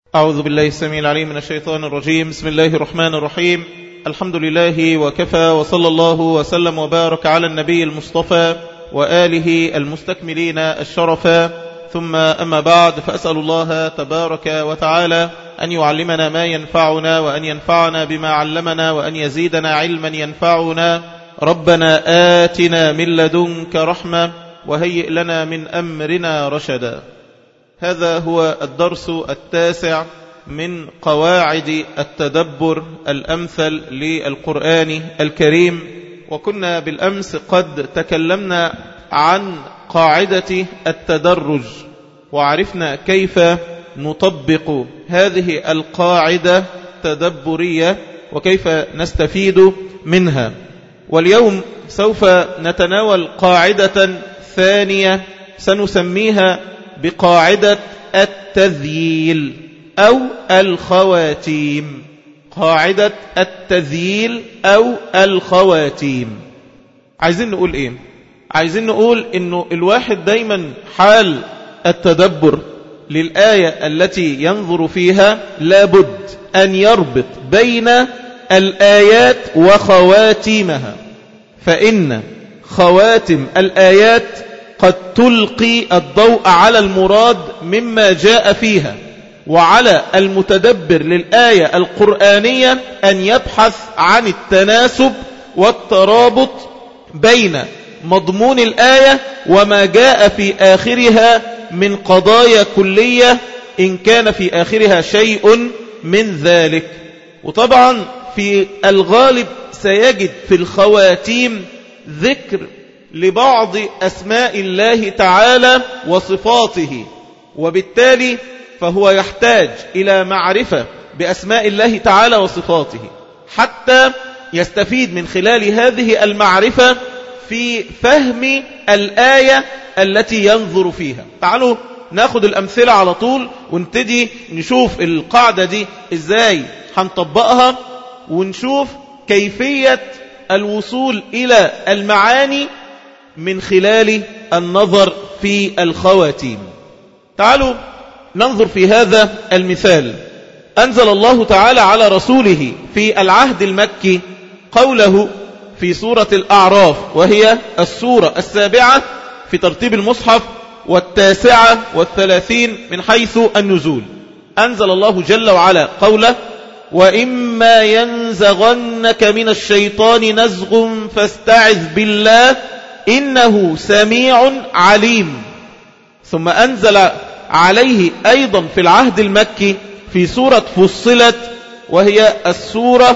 أعوذ بالله السميع العليم من الشيطان الرجيم. بسم الله الرحمن الرحيم. الحمد لله وكفى، وصلى الله وسلم وبارك على النبي المصطفى وآله المستكملين الشرفا، ثم أما بعد، فأسأل الله تبارك وتعالى أن يعلمنا ما ينفعنا، وأن ينفعنا بما علمنا، وأن يزيدنا علما ينفعنا. ربنا آتنا من لدنك رحمة وهيئ لنا من أمرنا رشدا. هذا هو الدرس التاسع من قواعد التدبر الأمثل للقرآن الكريم. وكنا بالأمس قد تكلمنا عن قاعدة التدرج، وعرفنا كيف نطبق هذه القاعدة التدبرية وكيف نستفيد منها. واليوم سوف نتناول قاعدة ثانية سنسميها بقاعدة التذييل أو الخواتيم. قاعدة التذييل أو الخواتيم. عايزين نقول إيه؟ عايزين نقول إنه الواحد دايما حال التدبر للآية التي ينظر فيها لابد أن يربط بين الآيات وخواتيمها، فإن خواتم الآيات قد تلقي الضوء على المراد مما جاء فيها، وعلى المتدبر للآية القرآنية أن يبحث عن التناسب والترابط بين مضمون الآية وما جاء في آخرها من قضايا كلية إن كان في آخرها شيء من ذلك. وطبعا في الغالب سيجد في الخواتيم ذكر لبعض أسماء الله تعالى وصفاته، وبالتالي فهو يحتاج إلى معرفة بأسماء الله تعالى وصفاته حتى يستفيد من خلال هذه المعرفة في فهم الآية التي ينظر فيها. تعالوا ناخد الأمثلة على طول ونبتدي نشوف القاعدة دي إزاي هنطبقها، ونشوف كيفية الوصول إلى المعاني من خلال النظر في الخواتيم. تعالوا ننظر في هذا المثال. أنزل الله تعالى على رسوله في العهد المكي قوله في سورة الأعراف، وهي السورة 7 في ترتيب المصحف و39 من حيث النزول. أنزل الله جل وعلا قوله: وإما ينزغنك من الشيطان نزغ فاستعذ بالله إنه سميع عليم. ثم أنزل عليه أيضا في العهد المكي في سورة فصلت، وهي السورة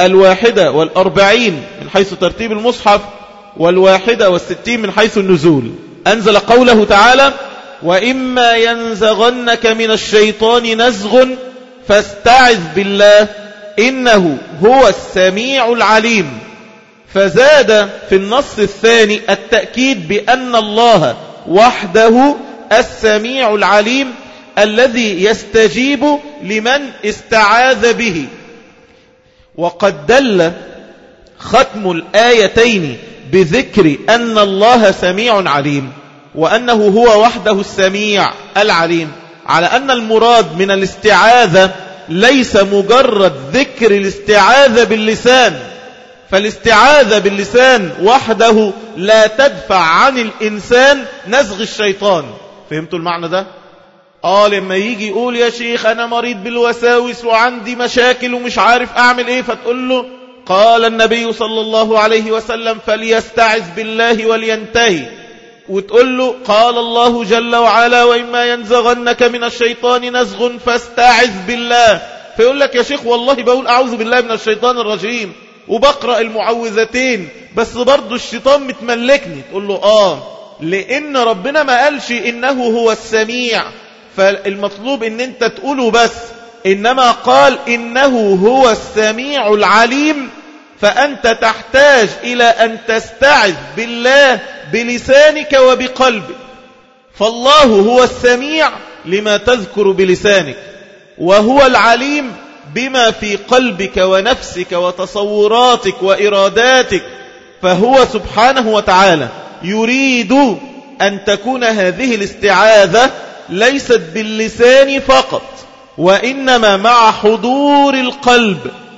41 من حيث ترتيب المصحف و61 من حيث النزول. أنزل قوله تعالى: وإما ينزغنك من الشيطان نزغ فاستعذ بالله إنه هو السميع العليم. فزاد في النص الثاني التأكيد بأن الله وحده السميع العليم الذي يستجيب لمن استعاذ به. وقد دل ختم الآيتين بذكر أن الله سميع عليم وأنه هو وحده السميع العليم على أن المراد من الاستعاذة ليس مجرد ذكر الاستعاذة باللسان، فالاستعاذة باللسان وحده لا تدفع عن الإنسان نزغ الشيطان. فهمتوا المعنى ده؟ لما يجي يقول يا شيخ أنا مريض بالوساوس وعندي مشاكل ومش عارف أعمل إيه، فتقول له قال النبي صلى الله عليه وسلم فليستعذ بالله ولينتهي، وتقول له قال الله جل وعلا وإما ينزغنك من الشيطان نزغ فاستعذ بالله، فيقول لك يا شيخ والله بقول أعوذ بالله من الشيطان الرجيم وبقرأ المعوذتين بس برضو الشيطان متملكني. تقول له لأن ربنا ما قالش إنه هو السميع فالمطلوب إن أنت تقوله بس، إنما قال إنه هو السميع العليم، فأنت تحتاج إلى أن تستعذ بالله بلسانك وبقلبك. فالله هو السميع لما تذكر بلسانك، وهو العليم بما في قلبك ونفسك وتصوراتك وإراداتك. فهو سبحانه وتعالى يريد أن تكون هذه الاستعاذة ليست باللسان فقط، وإنما مع حضور القلب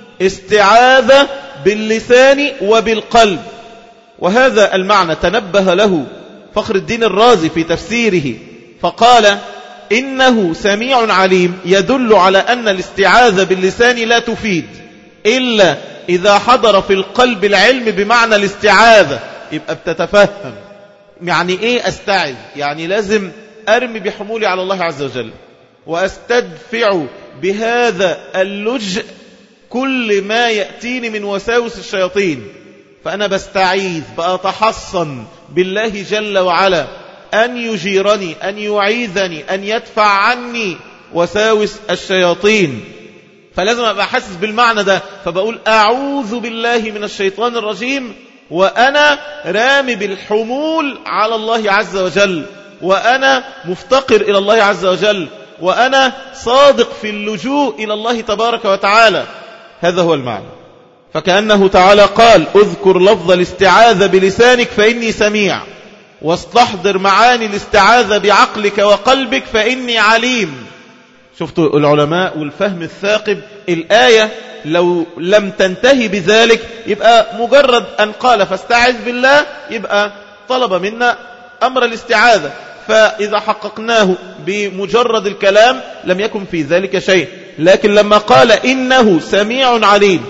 استعاذة باللسان وبالقلب. وهذا المعنى تنبه له فخر الدين الرازي في تفسيره فقال إنه سميع عليم يدل على أن الاستعاذة باللسان لا تفيد إلا إذا حضر في القلب العلم بمعنى الاستعاذة. يبقى بتتفهم يعني إيه أستعذ، يعني لازم أرمي بحمولي على الله عز وجل وأستدفع بهذا اللجء كل ما يأتيني من وساوس الشياطين. فأنا بستعيذ بأتحصن بالله جل وعلا أن يجيرني، أن يعيذني، أن يدفع عني وساوس الشياطين. فلازم أبقى حاسس بالمعنى ده، فبقول أعوذ بالله من الشيطان الرجيم وأنا رامي بالحمول على الله عز وجل، وأنا مفتقر إلى الله عز وجل، وأنا صادق في اللجوء إلى الله تبارك وتعالى. هذا هو المعنى. فكأنه تعالى قال اذكر لفظ الاستعاذة بلسانك فإني سميع، واستحضر معاني الاستعاذة بعقلك وقلبك فإني عليم. شفتوا العلماء والفهم الثاقب، الآية لو لم تنتهي بذلك يبقى مجرد أن قال فاستعذ بالله يبقى طلب منا أمر الاستعاذة، فإذا حققناه بمجرد الكلام لم يكن في ذلك شيء. لكن لما قال إنه سميع عليم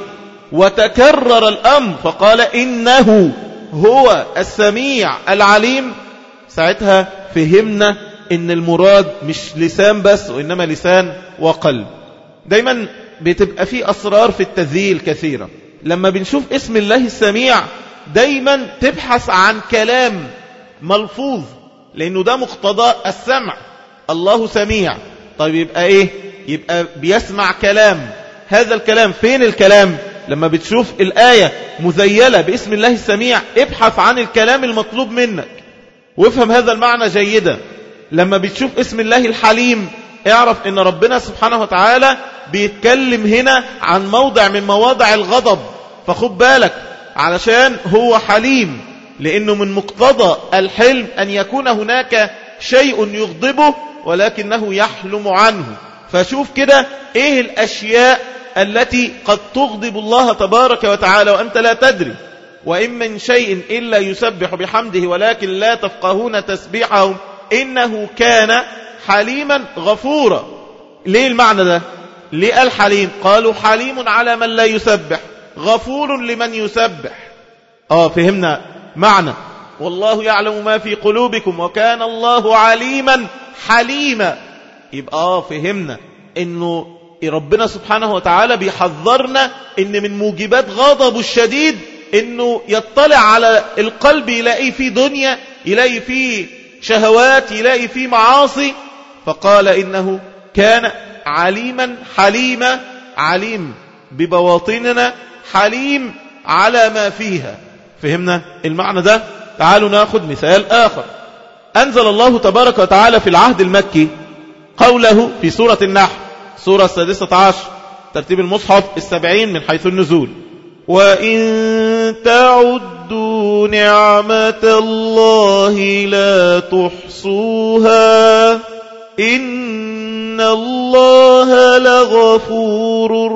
وتكرر الأمر فقال إنه هو السميع العليم، ساعتها فهمنا إن المراد مش لسان بس وإنما لسان وقلب. دايما بتبقى في أسرار في التذييل كثيرة. لما بنشوف اسم الله السميع دايما تبحث عن كلام ملفوظ، لأنه ده مقتضى السمع. الله سميع، طيب يبقى إيه؟ يبقى بيسمع كلام. هذا الكلام فين الكلام؟ لما بتشوف الآية مذيلة باسم الله السميع ابحث عن الكلام المطلوب منك وافهم هذا المعنى جيدا. لما بتشوف اسم الله الحليم اعرف ان ربنا سبحانه وتعالى بيتكلم هنا عن موضع من مواضع الغضب، فخد بالك علشان هو حليم، لأنه من مقتضى الحلم أن يكون هناك شيء يغضبه ولكنه يحلم عنه. فشوف كده ايه الأشياء التي قد تغضب الله تبارك وتعالى وأنت لا تدري. وإن من شيء إلا يسبح بحمده ولكن لا تفقهون تسبيحهم إنه كان حليما غفورا. ليه المعنى ده؟ ليه قال حليم؟ قالوا حليم على من لا يسبح، غفور لمن يسبح. فهمنا معنى والله يعلم ما في قلوبكم وكان الله عليما حليما. يبقى فهمنا انه ربنا سبحانه وتعالى بيحذرنا ان من موجبات غضبه الشديد انه يطلع على القلب يلاقي فيه دنيا، يلاقي فيه شهوات، يلاقي فيه معاصي. فقال إنه كان عليما حليما، عليم ببواطننا، حليم على ما فيها. فهمنا المعنى ده؟ تعالوا ناخذ مثال آخر. أنزل الله تبارك وتعالى في العهد المكي قوله في سورة النحل، سورة 16 ترتيب المصحف 70 من حيث النزول: وإن تعدوا نعمة الله لا تحصوها إن الله لغفور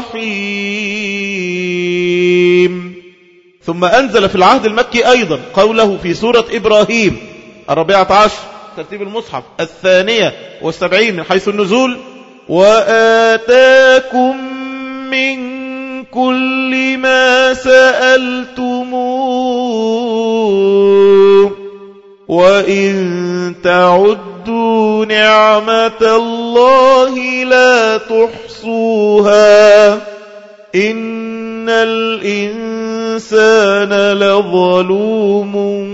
رحيم. ثم أنزل في العهد المكي أيضا قوله في سورة إبراهيم 14 ترتيب المصحف 72 من حيث النزول: وآتاكم من كل ما سألتموه وإن تعدوا نعمة الله لا تحصوها إن الإنسان لظلوم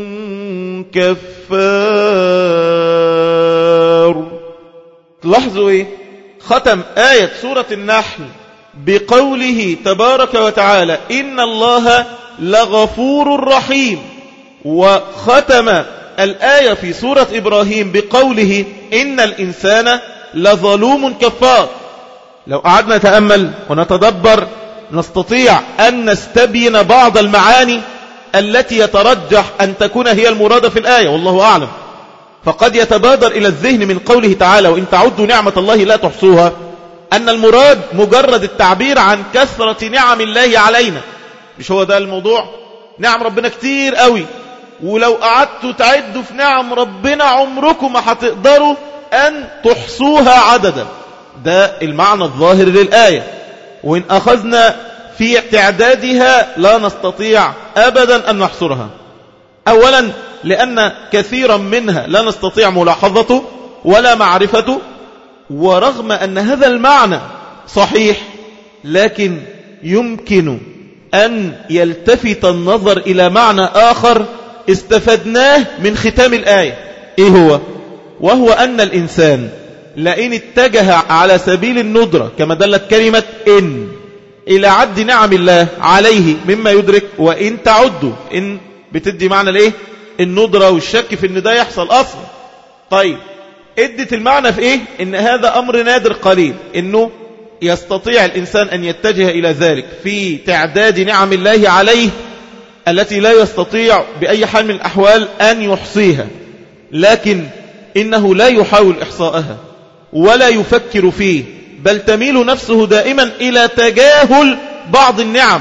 كفار. لاحظوا ايه؟ ختم آية سورة النحل بقوله تبارك وتعالى إن الله لغفور رحيم، وختم الآية في سورة إبراهيم بقوله إن الإنسان لظلوم كفار. لو قعدنا نتأمل ونتدبر نستطيع أن نستبين بعض المعاني التي يترجح أن تكون هي المرادة في الآية، والله أعلم. فقد يتبادر إلى الذهن من قوله تعالى وإن تعدوا نعمة الله لا تحصوها، أن المراد مجرد التعبير عن كثرة نعم الله علينا. مش هو ده الموضوع؟ نعم ربنا كتير قوي، ولو قعدتوا تعدوا في نعم ربنا عمركم ما هتقدروا أن تحصوها عددا. ده المعنى الظاهر للآية. وإن أخذنا في تعدادها لا نستطيع أبدا أن نحصرها. أولا لأن كثيرا منها لا نستطيع ملاحظته ولا معرفته، ورغم أن هذا المعنى صحيح لكن يمكن أن يلتفت النظر إلى معنى آخر استفدناه من ختام الآية. إيه هو؟ وهو أن الإنسان لئن اتجه على سبيل الندرة كما دلت كلمة إن إلى عد نعم الله عليه مما يدرك، وإن تعدوا، إن بتدي معنى الإيه؟ الندرة والشك في إن ده يحصل أصلا. طيب ادت المعنى في إيه؟ إن هذا أمر نادر قليل، إنه يستطيع الإنسان أن يتجه إلى ذلك في تعداد نعم الله عليه التي لا يستطيع بأي حال من الأحوال أن يحصيها، لكن إنه لا يحاول إحصاءها ولا يفكر فيه، بل تميل نفسه دائما إلى تجاهل بعض النعم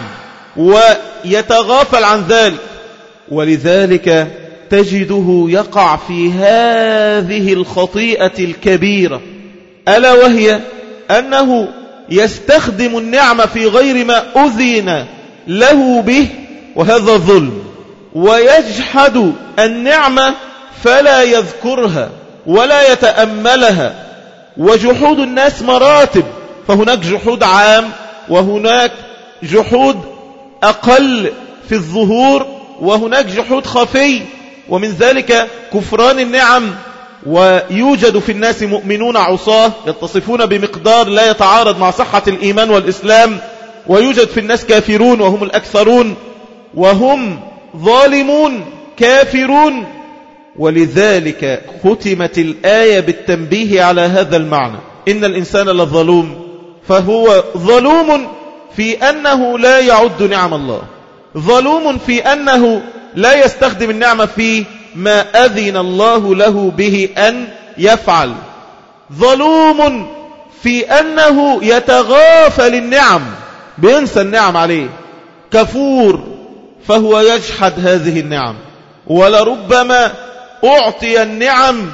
ويتغافل عن ذلك. ولذلك تجده يقع في هذه الخطيئة الكبيرة، ألا وهي أنه يستخدم النعمة في غير ما أذن له به، وهذا ظلم، ويجحد النعمة فلا يذكرها ولا يتأملها. وجحود الناس مراتب، فهناك جحود عام وهناك جحود أقل في الظهور وهناك جحود خفي، ومن ذلك كفران النعم. ويوجد في الناس مؤمنون عصاه يتصفون بمقدار لا يتعارض مع صحة الإيمان والإسلام، ويوجد في الناس كافرون وهم الأكثرون، وهم ظالمون كافرون. ولذلك ختمت الآية بالتنبيه على هذا المعنى، إن الإنسان لظلوم، فهو ظلوم في أنه لا يعد نعم الله، ظلوم في أنه لا يستخدم النعمة في ما أذن الله له به أن يفعل، ظلوم في أنه يتغافل النعم، بينسى النعم عليه، كفور فهو يجحد هذه النعم. ولربما أعطي النعم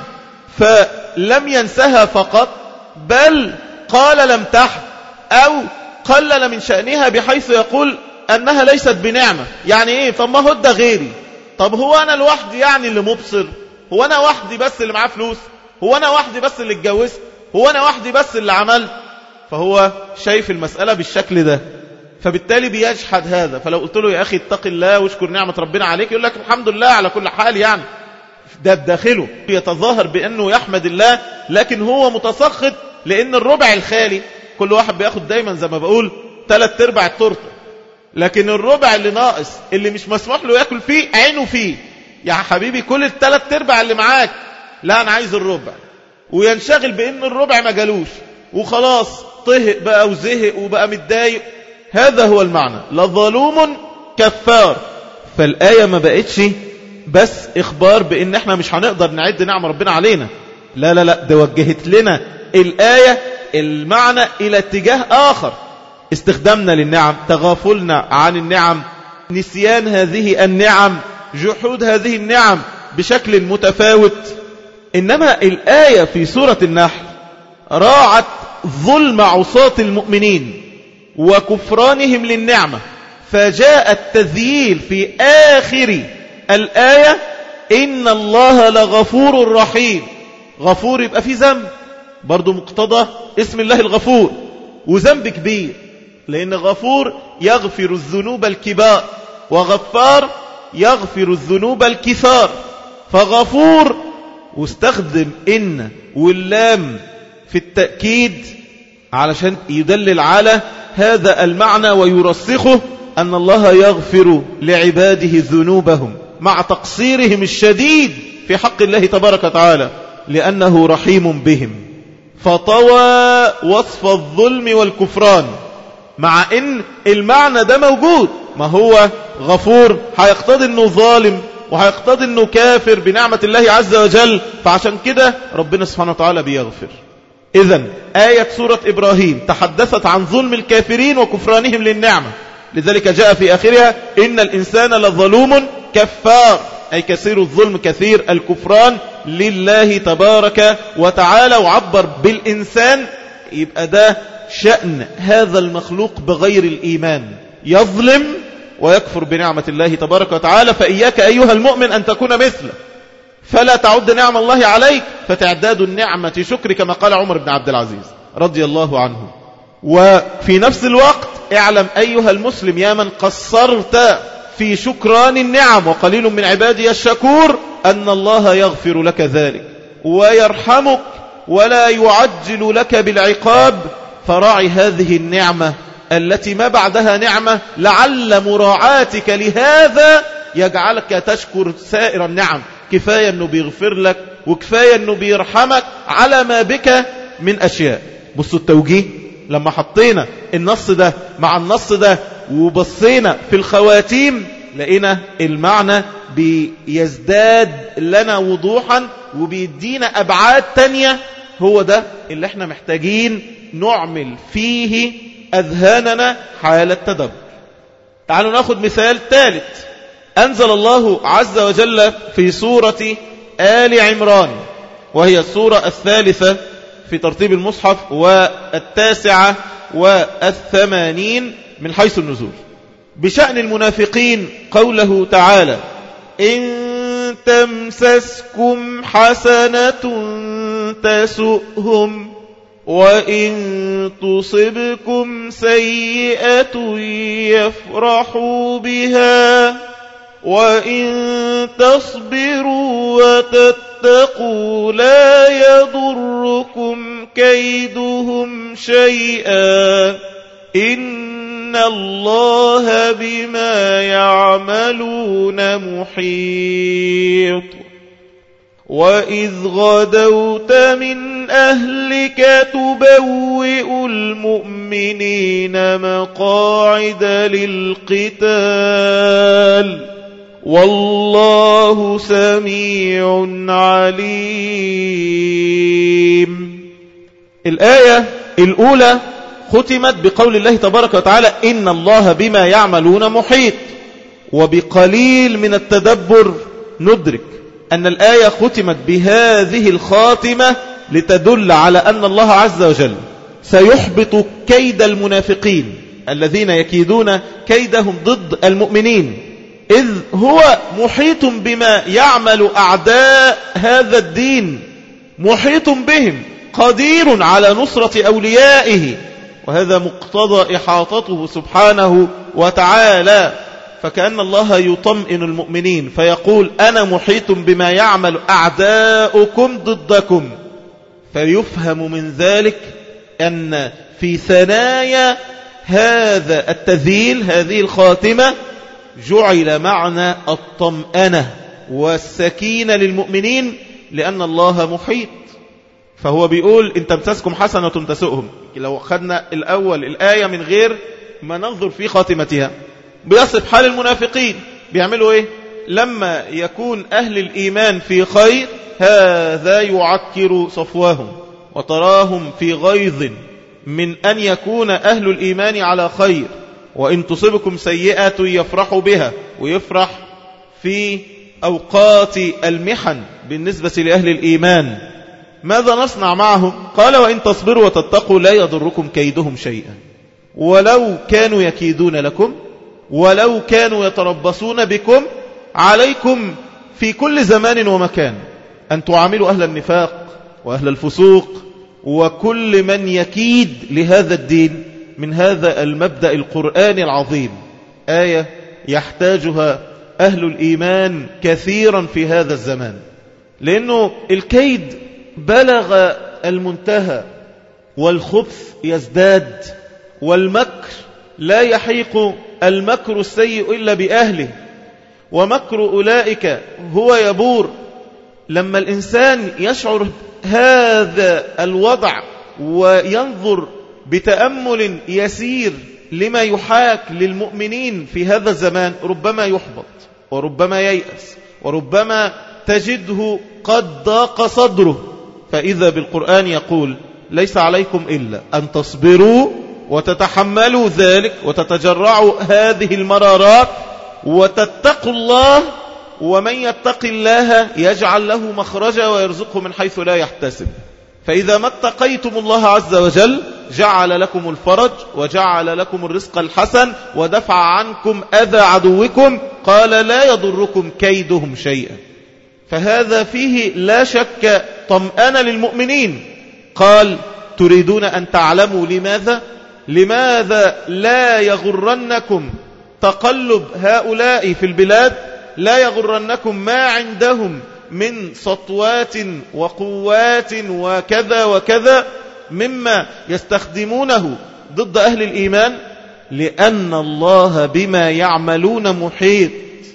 فلم ينسها فقط، بل قال لم تحد أو قلل من شأنها بحيث يقول أنها ليست بنعمة. يعني إيه؟ طب ما هو ده غيري، طب هو أنا لوحدي يعني اللي مبصر، هو أنا وحدي بس اللي معاه فلوس، هو أنا وحدي بس اللي اتجوزت، هو أنا وحدي بس اللي عملت. فهو شايف المسألة بالشكل ده، فبالتالي بيجحد هذا. فلو قلت له يا أخي اتق الله واشكر نعمة ربنا عليك، يقول لك الحمد لله على كل حال. يعني ده بداخله يتظاهر بأنه يحمد الله، لكن هو متسخط لأن الربع الخالي، كل واحد بياخد دايما زي ما بقول 3/4 التورته، لكن الربع اللي ناقص اللي مش مسموح له يأكل فيه عينه فيه. يا حبيبي كل 3/4 اللي معاك، لا أنا عايز الربع، وينشغل بأن الربع ما جالوش وخلاص طهق بقى وزهق وبقى متضايق. هذا هو المعنى، لظلوم كفار. فالآية ما بقتش بس إخبار بأن احنا مش هنقدر نعد نعم ربنا علينا، لا لا لا، ده وجهت لنا الآية المعنى إلى اتجاه آخر، استخدامنا للنعم، تغافلنا عن النعم، نسيان هذه النعم، جحود هذه النعم بشكل متفاوت. إنما الآية في سورة النحل راعت ظلم عصاة المؤمنين وكفرانهم للنعمة، فجاء التذييل في آخر الآية إن الله لغفور رحيم. غفور يبقى في ذنب، برضو مقتضى اسم الله الغفور، وذنب كبير، لأن غفور يغفر الذنوب الكبار، وغفار يغفر الذنوب الكثار. فغفور، واستخدم إن واللام في التأكيد علشان يدلل على هذا المعنى ويرسخه، أن الله يغفر لعباده ذنوبهم مع تقصيرهم الشديد في حق الله تبارك وتعالى، لأنه رحيم بهم. فطوى وصف الظلم والكفران، مع ان المعنى ده موجود. ما هو غفور هيقتضي انه ظالم وهيقتضي انه كافر بنعمة الله عز وجل، فعشان كده ربنا سبحانه وتعالى بيغفر. إذن آية سورة إبراهيم تحدثت عن ظلم الكافرين وكفرانهم للنعمة، لذلك جاء في آخرها إن الإنسان لظلوم كفار، أي كثير الظلم كثير الكفران لله تبارك وتعالى، وعبر بالإنسان. يبقى ده شأن هذا المخلوق بغير الإيمان، يظلم ويكفر بنعمة الله تبارك وتعالى. فإياك أيها المؤمن أن تكون مثله، فلا تعد نعم الله عليك فتعداد النعمة شكر، كما قال عمر بن عبد العزيز رضي الله عنه. وفي نفس الوقت اعلم أيها المسلم يا من قصرت في شكران النعم وقليل من عبادي الشكور، أن الله يغفر لك ذلك ويرحمك ولا يعجل لك بالعقاب. فراعي هذه النعمة التي ما بعدها نعمة، لعل مراعاتك لهذا يجعلك تشكر سائر النعم. كفاية أنه بيغفر لك، وكفاية أنه بيرحمك على ما بك من أشياء. بصوا التوجيه، لما حطينا النص ده مع النص ده وبصينا في الخواتيم، لقينا المعنى بيزداد لنا وضوحا وبيدينا أبعاد تانية. هو ده اللي احنا محتاجين نعمل فيه أذهاننا حال التدبر. تعالوا ناخد مثال ثالث. أنزل الله عز وجل في سورة آل عمران، وهي السورة الثالثة في ترتيب المصحف والتاسعة والثمانين من حيث النزول، بشأن المنافقين، قوله تعالى: إن تمسسكم حسنة تسؤهم وإن تصبكم سيئة يفرحوا بها وإن تصبروا وتتقوا لا يضركم كيدهم شيئا إن الله بما يعملون محيط. وإذ غدوت من أهلك تبوئ المؤمنين مقاعد للقتال والله سميع عليم. الآية الأولى ختمت بقول الله تبارك وتعالى: إن الله بما يعملون محيط. وبقليل من التدبر ندرك أن الآية ختمت بهذه الخاتمة لتدل على أن الله عز وجل سيحبط كيد المنافقين الذين يكيدون كيدهم ضد المؤمنين، إذ هو محيط بما يعمل أعداء هذا الدين، محيط بهم، قدير على نصرة أوليائه، وهذا مقتضى إحاطته سبحانه وتعالى. فكأن الله يطمئن المؤمنين فيقول: أنا محيط بما يعمل أعداؤكم ضدكم. فيفهم من ذلك أن في ثنايا هذا التذييل، هذه الخاتمة، جعل معنى الطمأنة والسكينة للمؤمنين، لأن الله محيط. فهو بيقول: إن تمسسكم حسنة تسؤهم. لو أخذنا الأول الآية من غير ما ننظر في خاتمتها، بيصف حال المنافقين بيعملوا إيه؟ لما يكون أهل الإيمان في خير هذا يعكر صفواهم، وتراهم في غيظ من أن يكون أهل الإيمان على خير. وإن تصبكم سيئة يفرحوا بها، ويفرح في أوقات المحن بالنسبة لأهل الإيمان. ماذا نصنع معهم؟ قال: وإن تصبروا وتتقوا لا يضركم كيدهم شيئا. ولو كانوا يكيدون لكم، ولو كانوا يتربصون بكم، عليكم في كل زمان ومكان أن تعاملوا أهل النفاق وأهل الفسوق وكل من يكيد لهذا الدين من هذا المبدأ القرآني العظيم. آية يحتاجها أهل الإيمان كثيرا في هذا الزمان، لأنه الكيد بلغ المنتهى، والخبث يزداد، والمكر لا يحيق المكر السيء إلا بأهله، ومكر أولئك هو يبور. لما الإنسان يشعر هذا الوضع وينظر بتأمل يسير لما يحاك للمؤمنين في هذا الزمان، ربما يحبط، وربما ييأس، وربما تجده قد ضاق صدره. فإذا بالقرآن يقول: ليس عليكم إلا أن تصبروا وتتحملوا ذلك وتتجرعوا هذه المرارات وتتقوا الله، ومن يتق الله يجعل له مخرجا ويرزقه من حيث لا يحتسب. فإذا ما اتقيتم الله عز وجل جعل لكم الفرج وجعل لكم الرزق الحسن ودفع عنكم أذى عدوكم، قال لا يضركم كيدهم شيئا. فهذا فيه لا شك طمأنة للمؤمنين. قال تريدون أن تعلموا لماذا لا يغرنكم تقلب هؤلاء في البلاد، لا يغرنكم ما عندهم من سطوات وقوات وكذا وكذا مما يستخدمونه ضد أهل الإيمان، لأن الله بما يعملون محيط.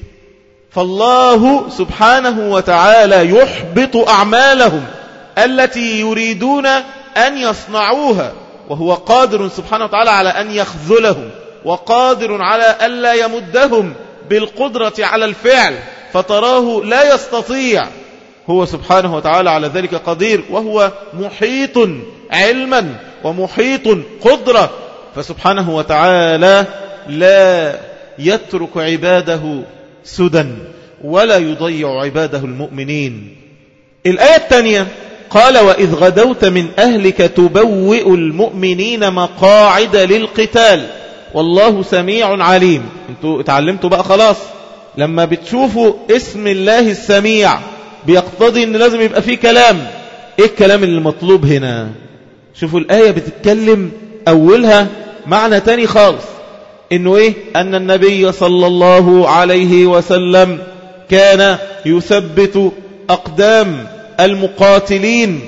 فالله سبحانه وتعالى يحبط أعمالهم التي يريدون أن يصنعوها، وهو قادر سبحانه وتعالى على أن يخذلهم، وقادر على ألا يمدهم بالقدرة على الفعل، فتراه لا يستطيع. هو سبحانه وتعالى على ذلك قدير، وهو محيط علما ومحيط قدرة. فسبحانه وتعالى لا يترك عباده سدى ولا يضيع عباده المؤمنين. الآية الثانية قال وإذ غدوت من أهلك تبوئ المؤمنين مقاعد للقتال والله سميع عليم. انتوا اتعلمتوا بقى خلاص، لما بتشوفوا اسم الله السميع بيقتضي ان لازم يبقى فيه كلام. ايه الكلام اللي مطلوب هنا؟ شوفوا الآية بتتكلم أولها معنى تاني خالص، انه ايه؟ ان النبي صلى الله عليه وسلم كان يثبت أقدام المقاتلين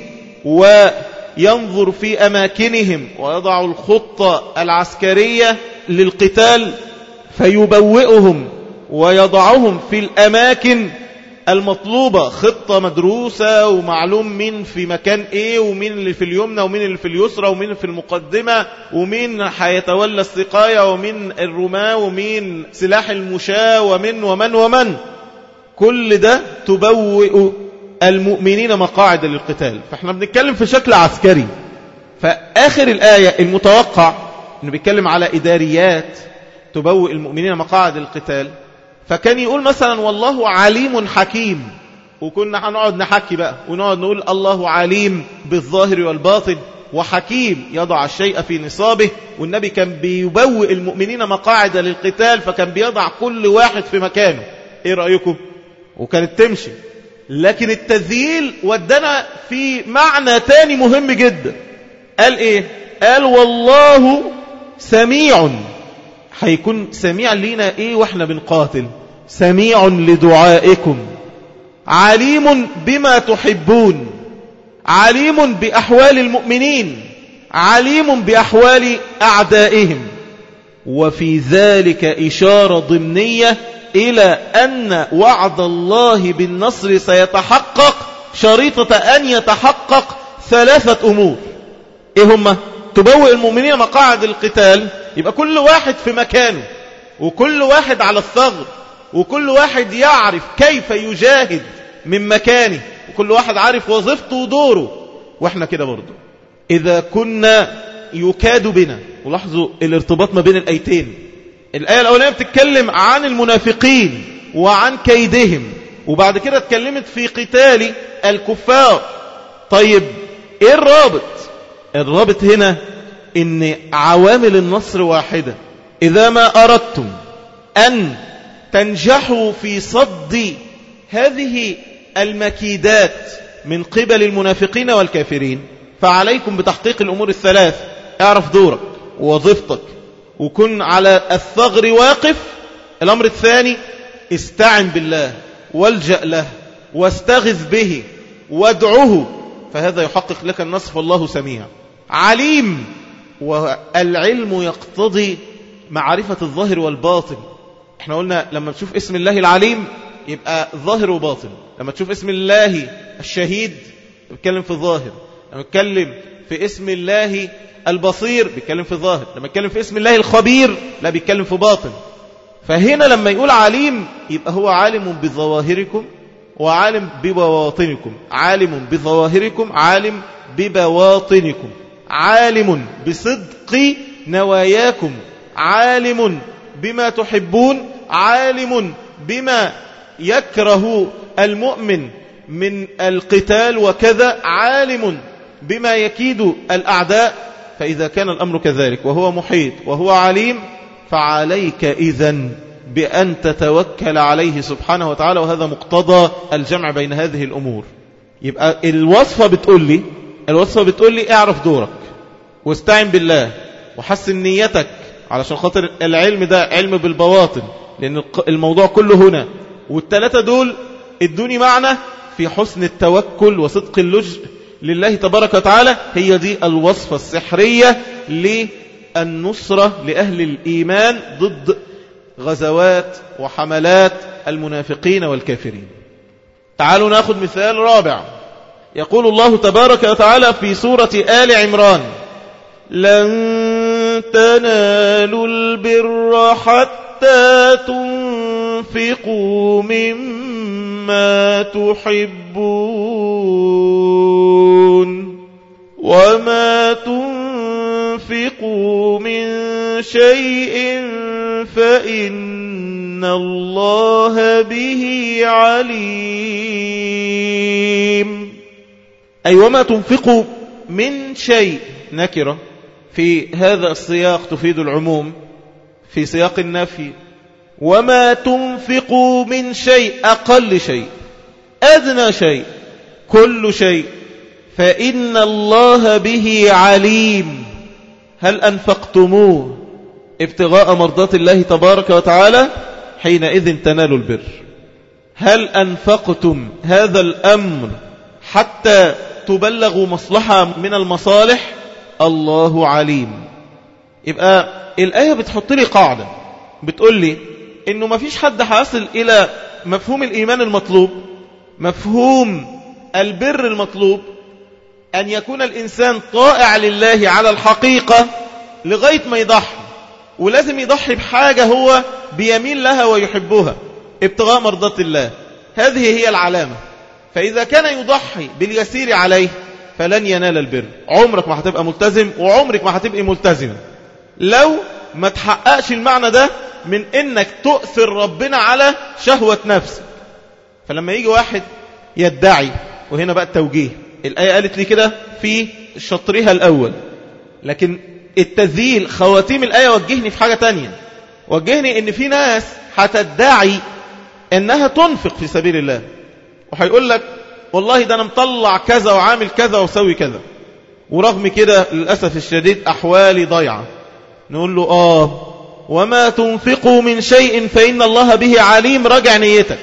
وينظر في أماكنهم ويضع الخطة العسكرية للقتال، فيبوئهم ويضعهم في الأماكن المطلوبة، خطة مدروسة ومعلوم مين في مكان ايه، ومين اللي في اليمنى ومين اللي في اليسرى ومين في المقدمة، ومين هيتولى السقاية ومين الرماة ومين سلاح المشاة ومن كل ده تبوئ المؤمنين مقاعد للقتال. فاحنا بنتكلم في شكل عسكري. فآخر الآية المتوقع انه بيتكلم على إداريات تبوئ المؤمنين مقاعد للقتال، فكان يقول مثلا والله عليم حكيم، وكنا هنقعد نحكي بقى ونقعد نقول الله عليم بالظاهر والباطن، وحكيم يضع الشيء في نصابه. والنبي كان بيبوئ المؤمنين مقاعد للقتال، فكان بيضع كل واحد في مكانه. ايه رأيكم؟ وكانت تمشي. لكن التذييل ودنا في معنى تاني مهم جدا. قال ايه؟ قال والله سميع. هيكون سميع لينا ايه واحنا بنقاتل؟ سميع لدعائكم، عليم بما تحبون، عليم بأحوال المؤمنين، عليم بأحوال أعدائهم. وفي ذلك إشارة ضمنية إلى أن وعد الله بالنصر سيتحقق شريطة أن يتحقق ثلاثة أمور. إيه هما؟ تبوئ المؤمنين مقاعد القتال، يبقى كل واحد في مكانه، وكل واحد على الثغر، وكل واحد يعرف كيف يجاهد من مكانه، وكل واحد عارف وظيفته ودوره. واحنا كده برضو إذا كنا يكاد بنا، ولاحظوا الارتباط ما بين الآيتين. الآية الأولانية بتتكلم عن المنافقين وعن كيدهم، وبعد كده اتكلمت في قتال الكفار. طيب ايه الرابط؟ الرابط هنا ان عوامل النصر واحدة. إذا ما أردتم أن تنجحوا في صد هذه المكيدات من قبل المنافقين والكافرين، فعليكم بتحقيق الأمور الثلاث. اعرف دورك ووظيفتك، وكن على الثغر واقف. الأمر الثاني استعن بالله والجأ له واستغذ به وادعه، فهذا يحقق لك النصر. فالله سميع عليم، والعلم يقتضي معرفة الظاهر والباطن. احنا قلنا لما تشوف اسم الله العليم يبقى ظاهر وباطن، لما تشوف اسم الله الشهيد بيتكلم في الظاهر، لما يتكلم في اسم الله البصير بيتكلم في الظاهر، لما يتكلم في اسم الله الخبير لا بيتكلم في باطن. فهنا لما يقول عليم يبقى هو عالم بظواهركم وعالم ببواطنكم، عالم بظواهركم، عالم ببواطنكم، عالم بصدق نواياكم، عالم بما تحبون، عالم بما يكره المؤمن من القتال وكذا، عالم بما يكيد الأعداء. فإذا كان الأمر كذلك وهو محيط وهو عليم، فعليك إذن بأن تتوكل عليه سبحانه وتعالى، وهذا مقتضى الجمع بين هذه الأمور. يبقى الوصفة بتقول لي اعرف دورك واستعن بالله وحسن نيتك، علشان خاطر العلم ده علم بالبواطن، لأن الموضوع كله هنا. والثلاثة دول ادوني معنى في حسن التوكل وصدق اللجء لله تبارك وتعالى. هي دي الوصفة السحرية للنصرة لأهل الإيمان ضد غزوات وحملات المنافقين والكافرين. تعالوا ناخذ مثال رابع. يقول الله تبارك وتعالى في سورة آل عمران: لن تنالوا البر حتى تنفقوا مما تحبون وما تنفقوا من شيء فإن الله به عليم. أي وما تنفقوا من شيء، نكرة في هذا السياق تفيد العموم في سياق النفي. وما تنفقوا من شيء، أقل شيء، أدنى شيء، كل شيء، فإن الله به عليم. هل أنفقتموه ابتغاء مرضات الله تبارك وتعالى؟ حينئذ تنالوا البر. هل أنفقتم هذا الأمر حتى تبلغوا مصلحة من المصالح؟ الله عليم. يبقى الآية بتحط لي قاعدة بتقول لي إنه ما فيش حد حاصل إلى مفهوم الإيمان المطلوب، مفهوم البر المطلوب، أن يكون الإنسان طائع لله على الحقيقة لغاية ما يضحي. ولازم يضحي بحاجة هو بيميل لها ويحبها ابتغاء مرضات الله. هذه هي العلامة. فإذا كان يضحي باليسير عليه فلن ينال البر. عمرك ما هتبقى ملتزم وعمرك ما هتبقى ملتزمة لو ما تحققش المعنى ده من إنك تؤثر ربنا على شهوة نفسك. فلما يجي واحد يدعي، وهنا بقى التوجيه، الآية قالت لي كده في شطرها الأول، لكن التذييل خواتيم الآية وجهني في حاجة تانية. وجهني إن في ناس هتدعي إنها تنفق في سبيل الله، وهيقول لك والله ده أنا مطلع كذا وعامل كذا وسوي كذا، ورغم كده للأسف الشديد أحوالي ضيعة. نقول له وما تنفقوا من شيء فإن الله به عليم. راجع نيتك،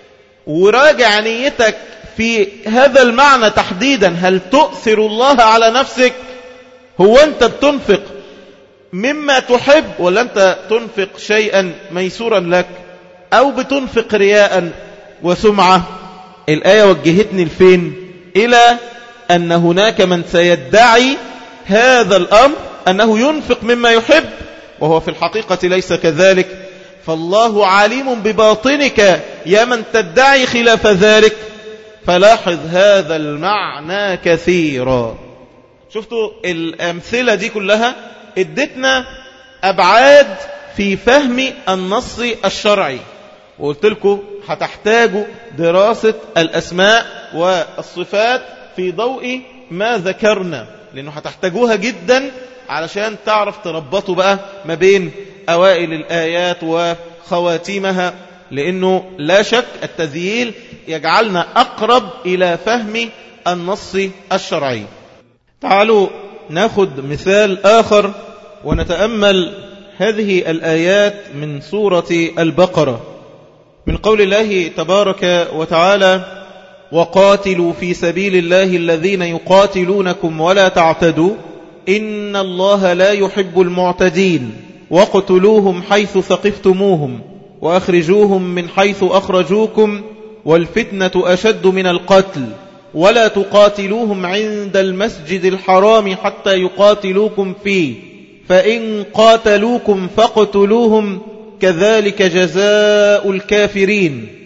وراجع نيتك في هذا المعنى تحديدا. هل تؤثر الله على نفسك؟ هو أنت بتنفق مما تحب، ولا أنت تنفق شيئا ميسورا لك، أو بتنفق رياء وسمعة؟ الآية وجهتني لفين؟ إلى أن هناك من سيدعي هذا الأمر أنه ينفق مما يحب، وهو في الحقيقة ليس كذلك. فالله عليم بباطنك يا من تدعي خلاف ذلك. فلاحظ هذا المعنى كثيرا. شفتوا الأمثلة دي كلها ادتنا أبعاد في فهم النص الشرعي، وقلت لكم هتحتاجوا دراسة الأسماء والصفات في ضوء ما ذكرنا، لأنه هتحتاجوها جدا علشان تعرف تربطوا بقى ما بين أوائل الآيات وخواتيمها، لأنه لا شك التذييل يجعلنا أقرب إلى فهم النص الشرعي. تعالوا ناخذ مثال آخر ونتأمل هذه الآيات من سورة البقرة، من قول الله تبارك وتعالى: وقاتلوا في سبيل الله الذين يقاتلونكم ولا تعتدوا إن الله لا يحب المعتدين واقتلوهم حيث ثقفتموهم وأخرجوهم من حيث أخرجوكم والفتنة أشد من القتل ولا تقاتلوهم عند المسجد الحرام حتى يقاتلوكم فيه فإن قاتلوكم فاقتلوهم كذلك جزاء الكافرين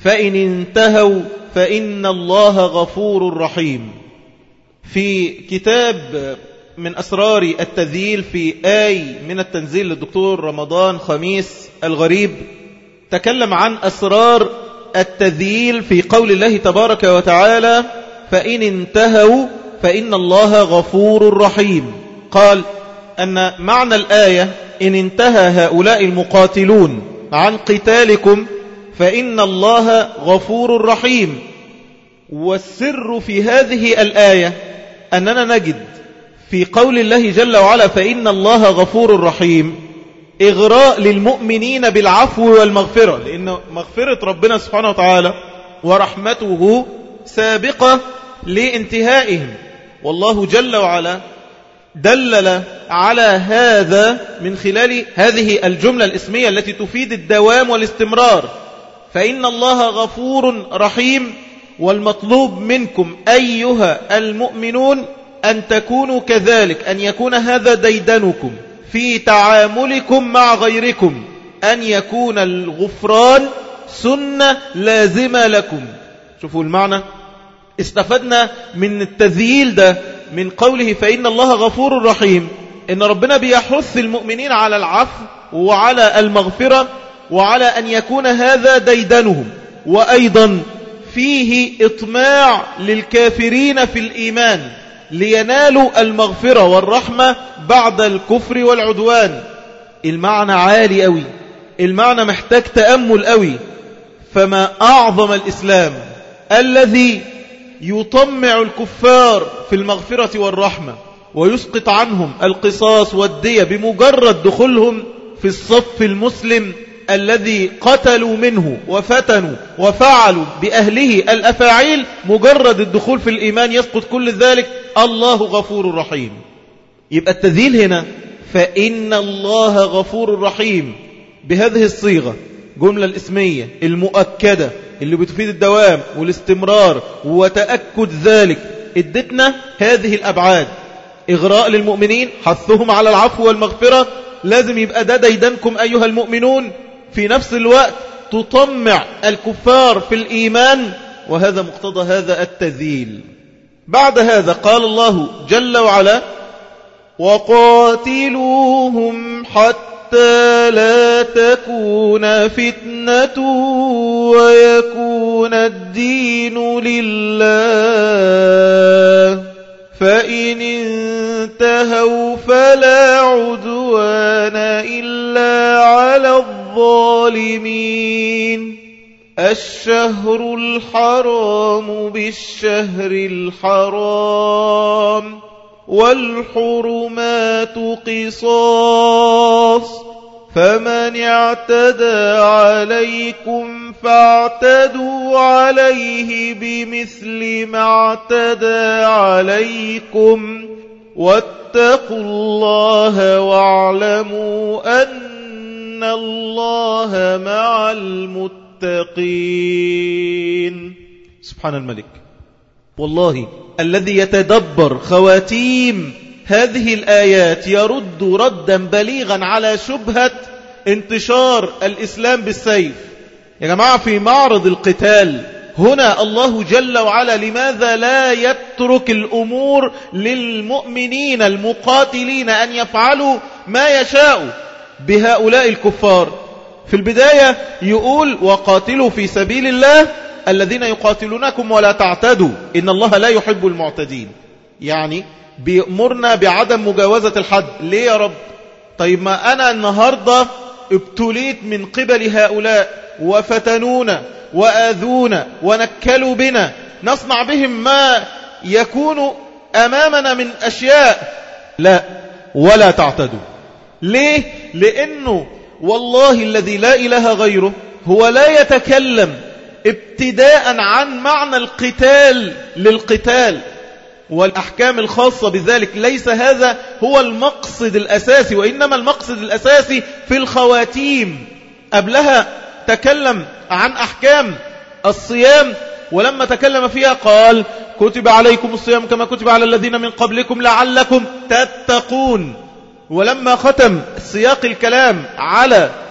فإن انتهوا فإن الله غفور رحيم. في كتاب من أسرار التذييل في آي من التنزيل للدكتور رمضان خميس الغريب تكلم عن أسرار التذييل في قول الله تبارك وتعالى فإن انتهوا فإن الله غفور رحيم. قال أن معنى الآية إن انتهى هؤلاء المقاتلون عن قتالكم فإن الله غفور رحيم. والسر في هذه الآية أننا نجد في قول الله جل وعلا فإن الله غفور رحيم إغراء للمؤمنين بالعفو والمغفرة، لأن مغفرة ربنا سبحانه وتعالى ورحمته سابقة لانتهائهم، والله جل وعلا دلل على هذا من خلال هذه الجملة الاسمية التي تفيد الدوام والاستمرار. فإن الله غفور رحيم، والمطلوب منكم أيها المؤمنون أن تكونوا كذلك، أن يكون هذا ديدنكم في تعاملكم مع غيركم، أن يكون الغفران سنة لازمة لكم. شوفوا المعنى، استفدنا من التذييل ده من قوله فإن الله غفور رحيم إن ربنا بيحث المؤمنين على العفو وعلى المغفرة وعلى أن يكون هذا ديدنهم، وأيضا فيه إطماع للكافرين في الإيمان لينالوا المغفرة والرحمة بعد الكفر والعدوان. المعنى عالي قوي، المعنى محتاج تأمل قوي. فما أعظم الإسلام الذي يطمع الكفار في المغفرة والرحمة ويسقط عنهم القصاص والدية بمجرد دخولهم في الصف المسلم الذي قتلوا منه وفتنوا وفعلوا بأهله الأفاعيل، مجرد الدخول في الإيمان يسقط كل ذلك. الله غفور رحيم. يبقى التذييل هنا فإن الله غفور رحيم بهذه الصيغة، جملة الاسمية المؤكدة اللي بتفيد الدوام والاستمرار وتأكد ذلك، ادتنا هذه الأبعاد: إغراء للمؤمنين، حثهم على العفو والمغفرة، لازم يبقى ده ديدنكم أيها المؤمنون، في نفس الوقت تطمع الكفار في الإيمان، وهذا مقتضى هذا التذييل. بعد هذا قال الله جل وعلا وقاتلوهم حتى لا تكون فتنة ويكون الدين لله فإن انتهوا فلا عدوان إلا على الظالمين. الشهر الحرام بالشهر الحرام والحرمات قصاص فمن اعتدى عليكم فاعتدوا عليه بمثل ما اعتدى عليكم واتقوا الله واعلموا أن الله مع المتقين. سبحان الملك. والله الذي يتدبر خواتيم هذه الآيات يرد ردا بليغا على شبهة انتشار الإسلام بالسيف. يا جماعة، في معرض القتال هنا الله جل وعلا لماذا لا يترك الأمور للمؤمنين المقاتلين أن يفعلوا ما يشاءوا بهؤلاء الكفار؟ في البداية يقول وقاتلوا في سبيل الله الذين يقاتلونكم ولا تعتدوا إن الله لا يحب المعتدين. يعني بيأمرنا بعدم مجاوزة الحد. ليه يا رب؟ طيب ما أنا النهاردة ابتليت من قبل هؤلاء وفتنونا وآذونا ونكلوا بنا، نصنع بهم ما يكون أمامنا من أشياء. لا، ولا تعتدوا. ليه؟ لأنه والله الذي لا إله غيره هو لا يتكلم ابتداء عن معنى القتال للقتال والأحكام الخاصة بذلك. ليس هذا هو المقصد الأساسي، وإنما المقصد الأساسي في الخواتيم. قبلها تكلم عن أحكام الصيام، ولما تكلم فيها قال كتب عليكم الصيام كما كتب على الذين من قبلكم لعلكم تتقون. ولما ختم سياق الكلام على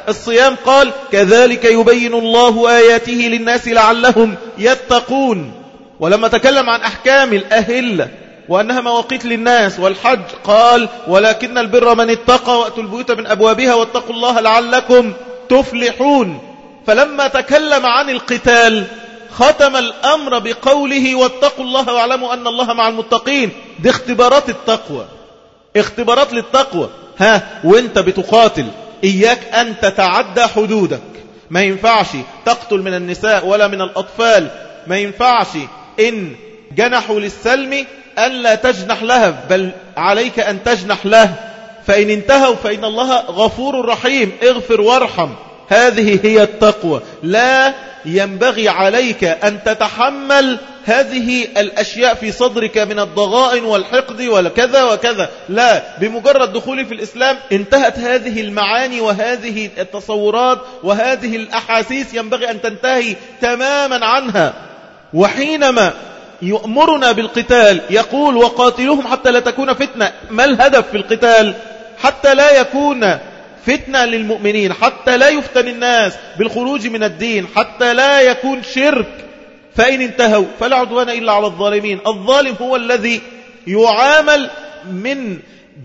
الصيام قال كذلك يبين الله آياته للناس لعلهم يتقون. ولما تكلم عن أحكام الأهلة وأنها مواقيت للناس والحج قال ولكن البر من اتقى وأتوا البيوت من أبوابها واتقوا الله لعلكم تفلحون. فلما تكلم عن القتال ختم الأمر بقوله واتقوا الله واعلموا أن الله مع المتقين. دي اختبارات التقوى، اختبارات للتقوى. وانت بتقاتل إياك أن تتعدى حدودك، ما ينفعش تقتل من النساء ولا من الأطفال، ما ينفعش إن جنحوا للسلم ألا تجنح لها، بل عليك أن تجنح له، فإن انتهوا فإن الله غفور رحيم اغفر وارحم. هذه هي التقوى. لا ينبغي عليك أن تتحمل هذه الأشياء في صدرك من الضغائن والحقد وكذا وكذا، لا، بمجرد دخولي في الإسلام انتهت هذه المعاني وهذه التصورات وهذه الأحاسيس ينبغي أن تنتهي تماما عنها. وحينما يؤمرنا بالقتال يقول وقاتلوهم حتى لا تكون فتنة. ما الهدف في القتال؟ حتى لا يكون فتنة للمؤمنين، حتى لا يفتن الناس بالخروج من الدين، حتى لا يكون شرك. فإن انتهوا فلا عدوان إلا على الظالمين. الظالم هو الذي يعامل من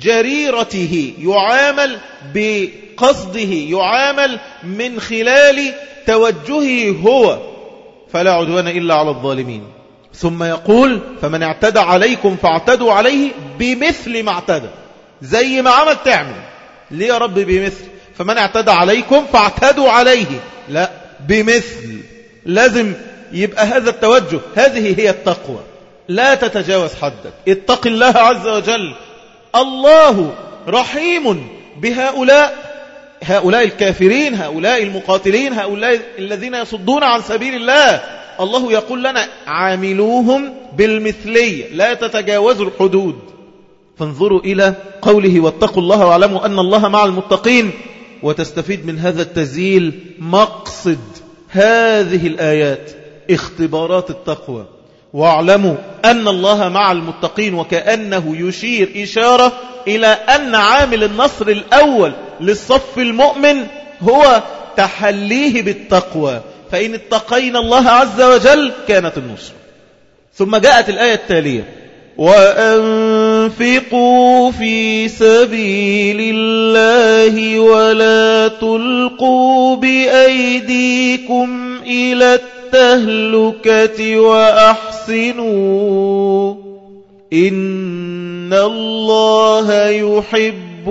جريرته، يعامل بقصده، يعامل من خلال توجهه هو. فلا عدوان إلا على الظالمين. ثم يقول فمن اعتدى عليكم فاعتدوا عليه بمثل ما اعتدى. زي ما عمل تعمل. ليه يا رب بمثل؟ فمن اعتدى عليكم فاعتدوا عليه، لا، بمثل. لازم يبقى هذا التوجه. هذه هي التقوى. لا تتجاوز حدك، اتق الله عز وجل. الله رحيم بهؤلاء، هؤلاء الكافرين، هؤلاء المقاتلين، هؤلاء الذين يصدون عن سبيل الله. الله يقول لنا عاملوهم بالمثلية، لا تتجاوزوا الحدود. فانظروا إلى قوله واتقوا الله واعلموا أن الله مع المتقين، وتستفيد من هذا التزيل مقصد هذه الآيات اختبارات التقوى. واعلموا أن الله مع المتقين، وكأنه يشير إشارة إلى أن عامل النصر الأول للصف المؤمن هو تحليه بالتقوى. فإن اتقينا الله عز وجل كانت النصر. ثم جاءت الآية التالية وأنفقوا في سبيل الله ولا تلقوا بأيديكم إلى التهلكة وأحسنوا إن الله يحب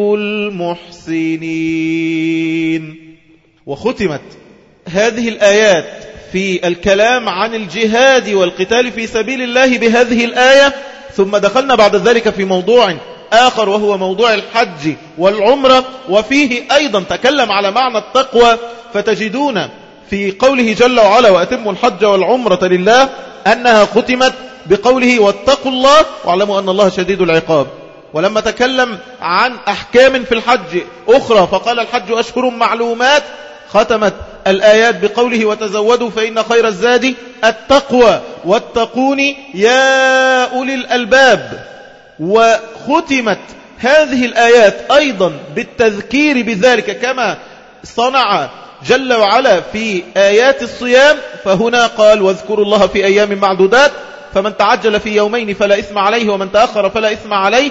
المحسنين. وختمت هذه الآيات في الكلام عن الجهاد والقتال في سبيل الله بهذه الآية. ثم دخلنا بعد ذلك في موضوع آخر وهو موضوع الحج والعمرة، وفيه أيضا تكلم على معنى التقوى. فتجدون في قوله جل وعلا وأتموا الحج والعمرة لله أنها ختمت بقوله واتقوا الله واعلموا أن الله شديد العقاب. ولما تكلم عن أحكام في الحج أخرى فقال الحج أشهر معلومات، ختمت الآيات بقوله وتزودوا فإن خير الزاد التقوى واتقوني يا أولي الألباب. وختمت هذه الآيات أيضا بالتذكير بذلك كما صنع جل وعلا في آيات الصيام. فهنا قال واذكروا الله في أيام معدودات، فمن تعجل في يومين فلا إثم عليه ومن تأخر فلا إثم عليه.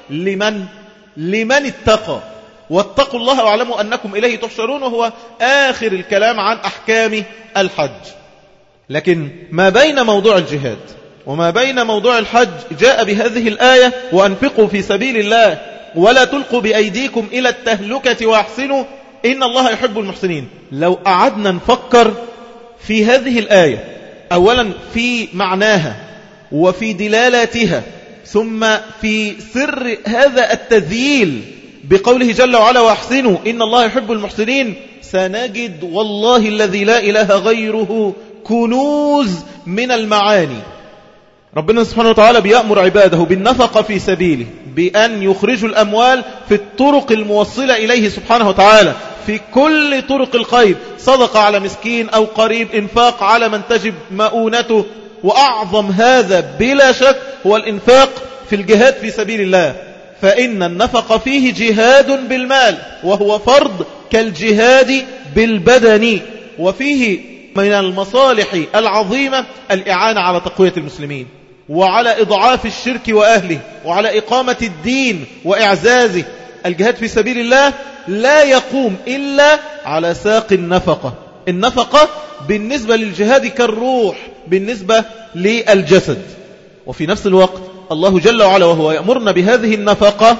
لمن اتقى. واتقوا الله واعلموا أنكم إليه تحشرون، وهو آخر الكلام عن أحكام الحج. لكن ما بين موضوع الجهاد وما بين موضوع الحج جاء بهذه الآية وأنفقوا في سبيل الله ولا تلقوا بأيديكم إلى التهلكة وأحسنوا إن الله يحب المحسنين. لو قعدنا نفكر في هذه الآية أولا في معناها وفي دلالاتها ثم في سر هذا التذييل بقوله جل وعلا وأحسنوا إن الله يحب المحسنين، سنجد والله الذي لا إله غيره كنوز من المعاني. ربنا سبحانه وتعالى بيأمر عباده بالنفقة في سبيله، بأن يخرجوا الأموال في الطرق الموصلة إليه سبحانه وتعالى، في كل طرق الخير، صدقة على مسكين أو قريب، إنفاق على من تجب مؤونته. وأعظم هذا بلا شك هو الإنفاق في الجهاد في سبيل الله، فإن النفق فيه جهاد بالمال وهو فرض كالجهاد بالبدن. وفيه من المصالح العظيمة الإعانة على تقوية المسلمين وعلى إضعاف الشرك وأهله وعلى إقامة الدين وإعزازه. الجهاد في سبيل الله لا يقوم إلا على ساق النفقة. النفقة بالنسبة للجهاد كالروح بالنسبة للجسد. وفي نفس الوقت الله جل وعلا وهو يأمرنا بهذه النفقة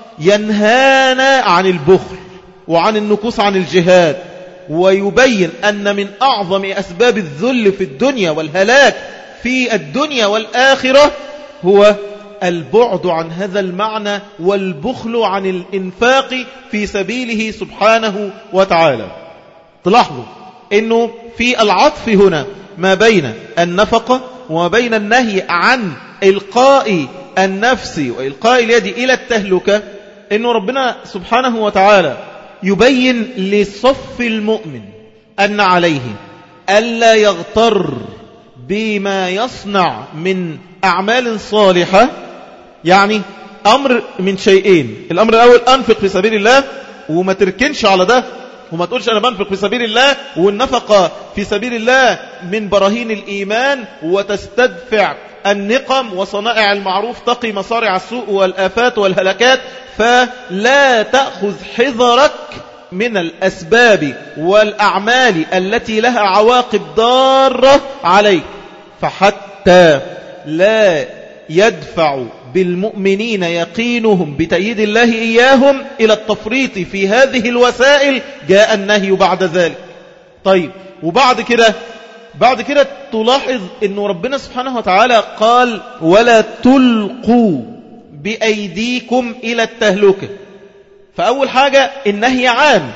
ينهانا عن البخل وعن النكوص عن الجهاد، ويبين أن من أعظم أسباب الذل في الدنيا والهلاك في الدنيا والآخرة هو البعد عن هذا المعنى والبخل عن الإنفاق في سبيله سبحانه وتعالى. تلاحظوا أنه في العطف هنا ما بين النفقة وما بين النهي عن إلقاء النفس وإلقاء اليد إلى التهلكة، أنه ربنا سبحانه وتعالى يبين لصف المؤمن أن عليه ألا يغتر بما يصنع من أعمال صالحة. يعني أمر من شيئين: الأمر الأول أنفق في سبيل الله وما تركنش على ده، وما تقولش أنا بنفق في سبيل الله والنفقة في سبيل الله من براهين الإيمان وتستدفع النقم وصنائع المعروف تقي مصارع السوء والآفات والهلكات، فلا تأخذ حذرك من الأسباب والأعمال التي لها عواقب ضارة عليك. فحتى لا يدفع بالمؤمنين يقينهم بتأييد الله إياهم إلى التفريط في هذه الوسائل جاء النهي بعد ذلك. طيب، وبعد كده تلاحظ أن ربنا سبحانه وتعالى قال ولا تلقوا بأيديكم إلى التهلكة. فأول حاجة النهي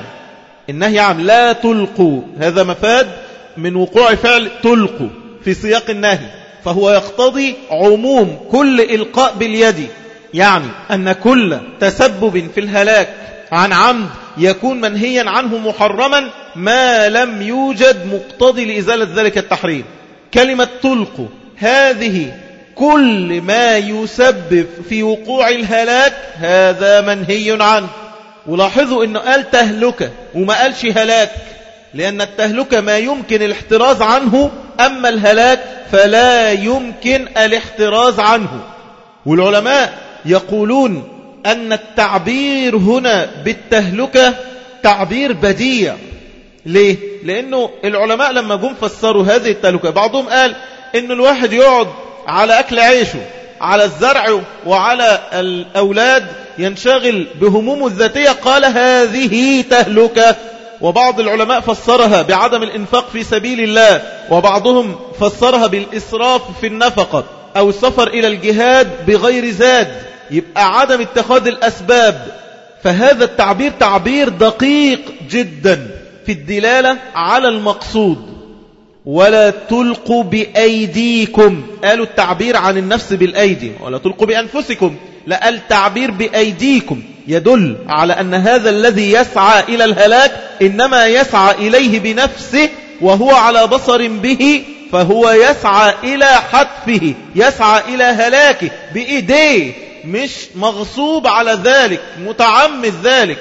عام لا تلقوا، هذا مفاد من وقوع فعل تلقوا في سياق النهي، فهو يقتضي عموم كل إلقاء باليد، يعني أن كل تسبب في الهلاك عن عمد يكون منهيا عنه محرما ما لم يوجد مقتضي لإزالة ذلك التحريم. كلمة تلقوا هذه كل ما يسبب في وقوع الهلاك هذا منهي عنه. ولاحظوا أنه قال تهلكة وما قالش هلاك، لأن التهلكة ما يمكن الاحتراز عنه، أما الهلاك فلا يمكن الاحتراز عنه. والعلماء يقولون أن التعبير هنا بالتهلكة تعبير بديع. ليه؟ لأنه العلماء لما جم فسروا هذه التهلكة بعضهم قال إن الواحد يقعد على أكل عيشه، على الزرع وعلى الأولاد، ينشغل بهمومه الذاتية، قال هذه تهلكة. وبعض العلماء فسرها بعدم الإنفاق في سبيل الله، وبعضهم فسرها بالإسراف في النفقة أو السفر إلى الجهاد بغير زاد، يبقى عدم اتخاذ الأسباب. فهذا التعبير تعبير دقيق جدا في الدلالة على المقصود. ولا تلقوا بأيديكم، قالوا التعبير عن النفس بالأيدي، ولا تلقوا بأنفسكم، لا، التعبير بأيديكم يدل على أن هذا الذي يسعى إلى الهلاك إنما يسعى إليه بنفسه وهو على بصر به، فهو يسعى إلى حتفه، يسعى إلى هلاكه بإيديه، مش مغصوب على ذلك، متعمد ذلك.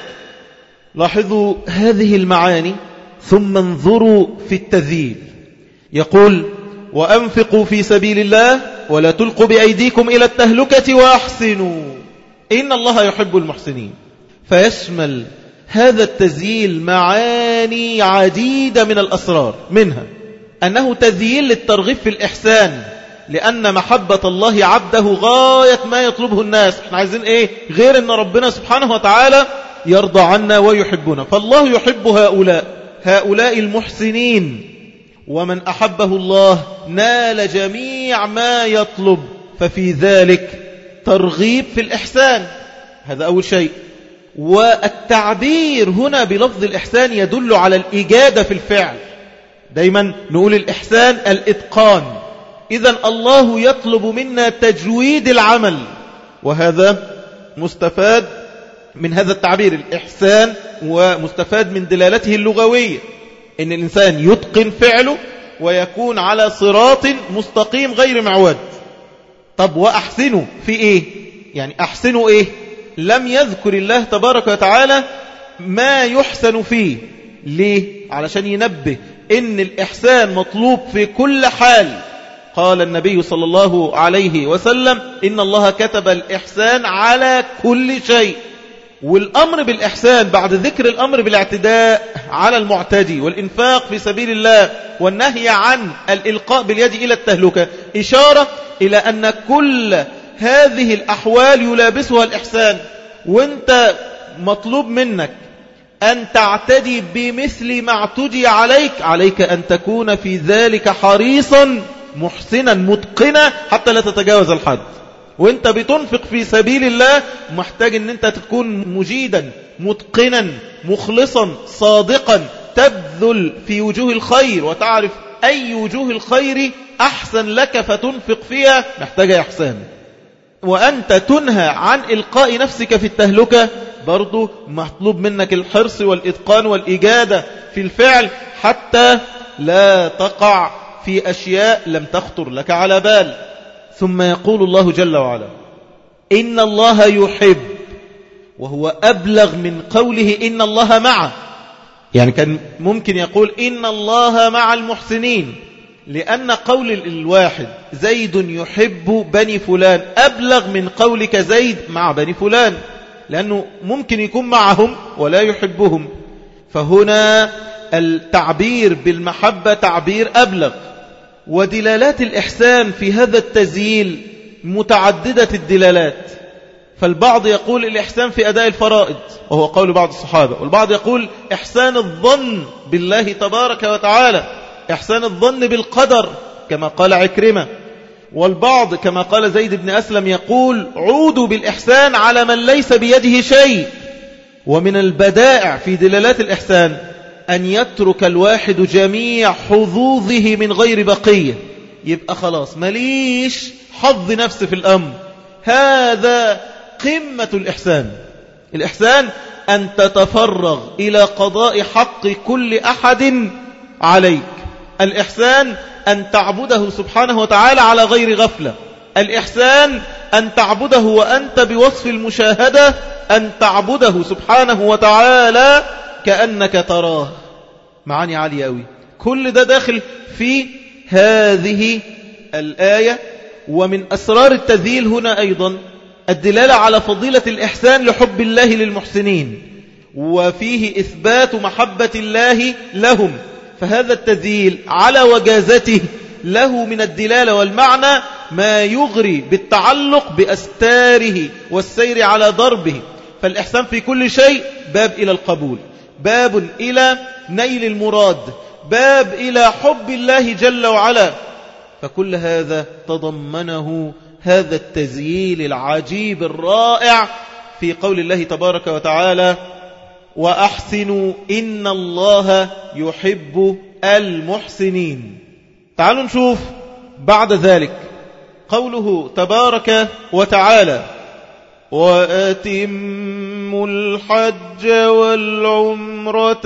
لاحظوا هذه المعاني. ثم انظروا في التذييل، يقول وأنفقوا في سبيل الله ولا تلقوا بأيديكم إلى التهلكة وأحسنوا إن الله يحب المحسنين. فيشمل هذا التذييل معاني عديدة من الأسرار، منها أنه تذييل للترغيب في الإحسان، لأن محبة الله عبده غاية ما يطلبه الناس. احنا عايزين ايه غير أن ربنا سبحانه وتعالى يرضى عنا ويحبنا؟ فالله يحب هؤلاء المحسنين، ومن أحبه الله نال جميع ما يطلب، ففي ذلك ترغيب في الإحسان. هذا أول شيء. والتعبير هنا بلفظ الإحسان يدل على الإجادة في الفعل. دايما نقول الإحسان الإتقان، إذن الله يطلب منا تجويد العمل، وهذا مستفاد من هذا التعبير الإحسان، ومستفاد من دلالته اللغوية، إن الإنسان يتقن فعله ويكون على صراط مستقيم غير معوج. طب وأحسنوا في إيه؟ يعني أحسنوا إيه؟ لم يذكر الله تبارك وتعالى ما يحسن فيه. ليه؟ علشان ينبه إن الإحسان مطلوب في كل حال. قال النبي صلى الله عليه وسلم إن الله كتب الإحسان على كل شيء. والأمر بالإحسان بعد ذكر الأمر بالاعتداء على المعتدي والإنفاق في سبيل الله والنهي عن الإلقاء باليد إلى التهلكة إشارة إلى أن كل هذه الأحوال يلابسها الإحسان. وانت مطلوب منك أن تعتدي بمثل ما اعتدي عليك أن تكون في ذلك حريصا محسنا متقنا حتى لا تتجاوز الحد. وانت بتنفق في سبيل الله محتاج ان انت تكون مجيدا متقنا مخلصا صادقا، تبذل في وجوه الخير وتعرف أي وجوه الخير أحسن لك فتنفق فيها، محتاجة إحسان. وأنت تنهى عن إلقاء نفسك في التهلكة، برضو مطلوب منك الحرص والإتقان والإجادة في الفعل حتى لا تقع في أشياء لم تخطر لك على بال. ثم يقول الله جل وعلا إن الله يحب، وهو أبلغ من قوله إن الله معه. يعني كان ممكن يقول إن الله مع المحسنين، لأن قول الواحد زيد يحب بني فلان أبلغ من قولك زيد مع بني فلان، لأنه ممكن يكون معهم ولا يحبهم. فهنا التعبير بالمحبة تعبير أبلغ. ودلالات الإحسان في هذا التزييل متعددة الدلالات. فالبعض يقول الإحسان في أداء الفرائض وهو قول بعض الصحابة، والبعض يقول إحسان الظن بالله تبارك وتعالى، إحسان الظن بالقدر كما قال عكرمة. والبعض كما قال زيد بن أسلم يقول عودوا بالإحسان على من ليس بيده شيء. ومن البدائع في دلالات الإحسان أن يترك الواحد جميع حظوظه من غير بقية، يبقى خلاص مليش حظ نفس في الأمر. هذا قمة الإحسان. الإحسان أن تتفرغ إلى قضاء حق كل أحد عليك. الإحسان أن تعبده سبحانه وتعالى على غير غفلة. الإحسان أن تعبده وأنت بوصف المشاهدة، أن تعبده سبحانه وتعالى كأنك تراه. معاني عالية أوي. كل ده داخل في هذه الآية. ومن أسرار التذييل هنا أيضا الدلالة على فضيلة الإحسان لحب الله للمحسنين، وفيه إثبات محبة الله لهم. فهذا التذييل على وجازته له من الدلالة والمعنى ما يغري بالتعلق بأستاره والسير على ضربه. فالإحسان في كل شيء باب إلى القبول، باب إلى نيل المراد، باب إلى حب الله جل وعلا. فكل هذا تضمنه هذا التزييل العجيب الرائع في قول الله تبارك وتعالى وأحسنوا إن الله يحب المحسنين. تعالوا نشوف بعد ذلك قوله تبارك وتعالى وأتموا الحج والعمرة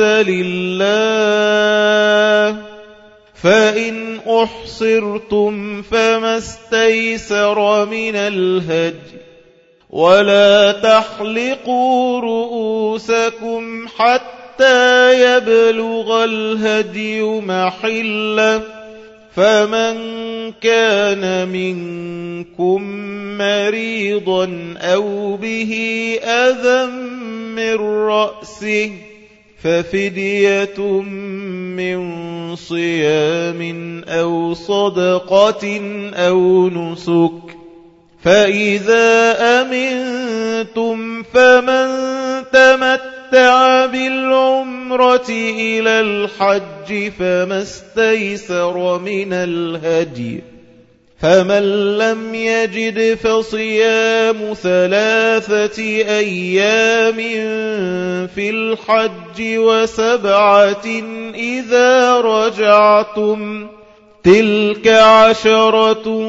لله فإن أحصرتم فما استيسر من الهدي ولا تحلقوا رؤوسكم حتى يبلغ الهدي محله فمن كان منكم مريضا أو به أذى من رأسه ففدية من صيام أو صدقة أو نسك فإذا أمنتم فمن تمتع بالعمرة إلى الحج فما استيسر من الهدي فمن لم يجد فصيام 3 أيام في الحج و7 إذا رجعتم تلك 10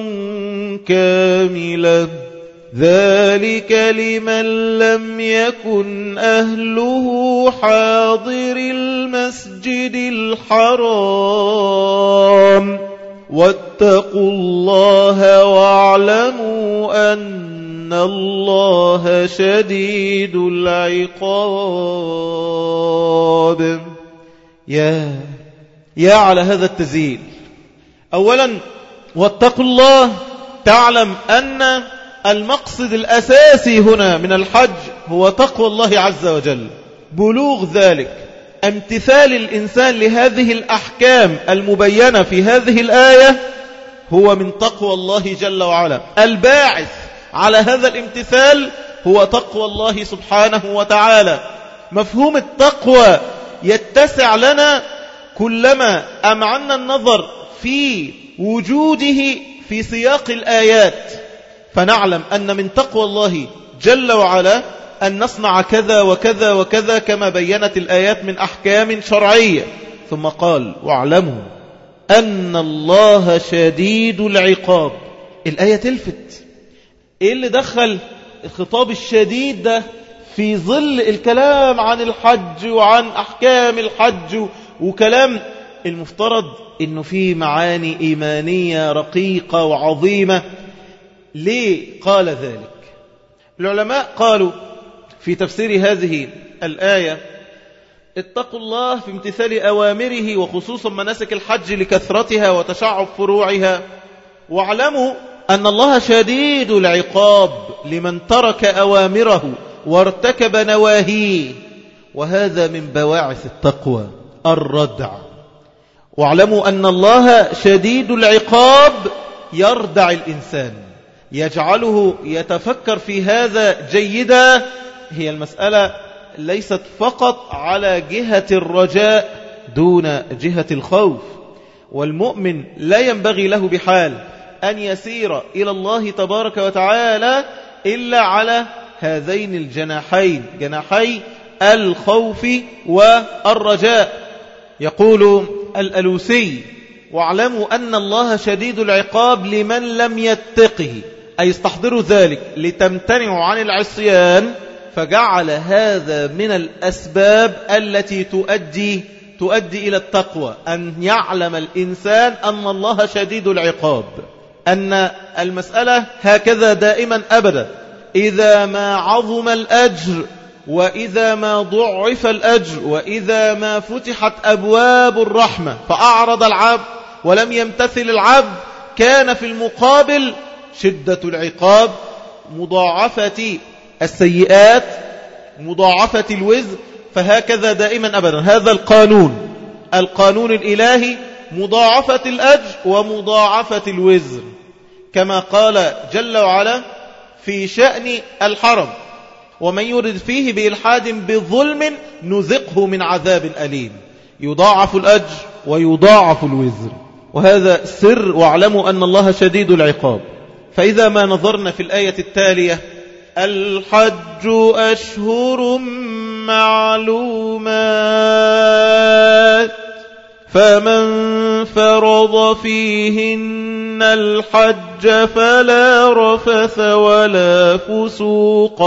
كاملة ذلك لمن لم يكن أهله حاضر المسجد الحرام واتقوا الله واعلموا أن إن الله شديد العقاب. يا على هذا التزيين. أولا واتقوا الله، تعلم أن المقصد الأساسي هنا من الحج هو تقوى الله عز وجل، بلوغ ذلك، امتثال الإنسان لهذه الأحكام المبينة في هذه الآية هو من تقوى الله جل وعلا. الباعث على هذا الامتثال هو تقوى الله سبحانه وتعالى. مفهوم التقوى يتسع لنا كلما أمعنا النظر في وجوده في سياق الآيات، فنعلم أن من تقوى الله جل وعلا أن نصنع كذا وكذا وكذا كما بينت الآيات من أحكام شرعية. ثم قال واعلموا أن الله شديد العقاب. الآية تلفت. إيه اللي دخل الخطاب الشديد ده في ظل الكلام عن الحج وعن أحكام الحج، وكلام المفترض إنه فيه معاني إيمانية رقيقة وعظيمة؟ ليه قال ذلك؟ العلماء قالوا في تفسير هذه الآية: اتقوا الله في امتثال أوامره وخصوصا مناسك الحج لكثرتها وتشعب فروعها، واعلموا أن الله شديد العقاب لمن ترك أوامره وارتكب نواهيه، وهذا من بواعث التقوى الردع. واعلموا أن الله شديد العقاب يردع الإنسان، يجعله يتفكر في هذا جيدا. هي المسألة ليست فقط على جهة الرجاء دون جهة الخوف، والمؤمن لا ينبغي له بحال أن يسير إلى الله تبارك وتعالى إلا على هذين الجناحين، جناحي الخوف والرجاء. يقول الألوسي: واعلموا أن الله شديد العقاب لمن لم يتقه، أي استحضروا ذلك لتمتنعوا عن العصيان، فجعل هذا من الأسباب التي تؤدي إلى التقوى، أن يعلم الإنسان أن الله شديد العقاب، أن المسألة هكذا دائما أبدا. إذا ما عظم الأجر وإذا ما ضعف الأجر وإذا ما فتحت أبواب الرحمة فأعرض العبد ولم يمتثل العبد، كان في المقابل شدة العقاب، مضاعفة السيئات، مضاعفة الوزر. فهكذا دائما أبدا هذا القانون الإلهي، مضاعفة الأجر ومضاعفة الوزر، كما قال جل وعلا في شأن الحرم: ومن يرد فيه بإلحاد بظلم نذقه من عذاب أليم. يضاعف الأجر ويضاعف الوزر، وهذا سر واعلموا أن الله شديد العقاب. فإذا ما نظرنا في الآية التالية: الحج أشهر معلومات فمن فرض فيهن الحج فلا رفث ولا فسوق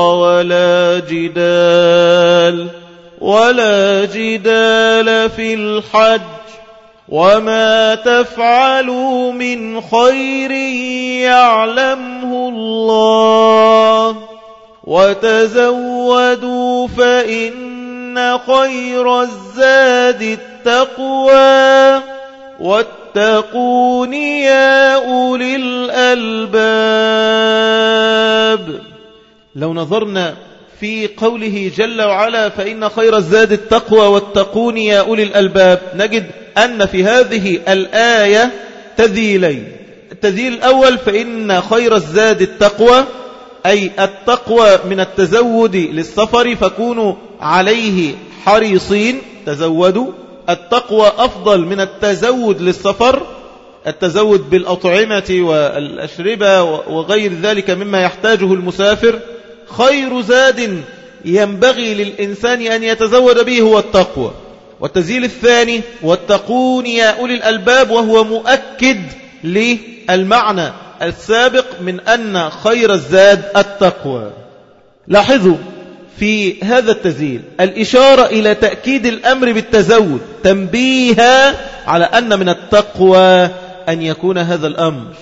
ولا جدال في الحج، وما تفعلوا من خير يعلمه الله، وتزودوا فإن خير الزاد التقوى، واتقون يا أولي الألباب. لو نظرنا في قوله جل وعلا: فإن خير الزاد التقوى واتقون يا أولي الألباب، نجد أن في هذه الآية تذيلين. التذيل الأول: فإن خير الزاد التقوى، أي التقوى من التزود للسفر فكونوا عليه حريصين، تزودوا. التقوى أفضل من التزود للسفر، التزود بالأطعمة والأشربة وغير ذلك مما يحتاجه المسافر. خير زاد ينبغي للإنسان أن يتزود به هو التقوى. والتزيل الثاني: واتقون يا أولي الألباب، وهو مؤكد للمعنى السابق من أن خير الزاد التقوى. لاحظوا في هذا التزيل الإشارة إلى تأكيد الأمر بالتزود، تنبيها على أن من التقوى أن يكون هذا الأمر.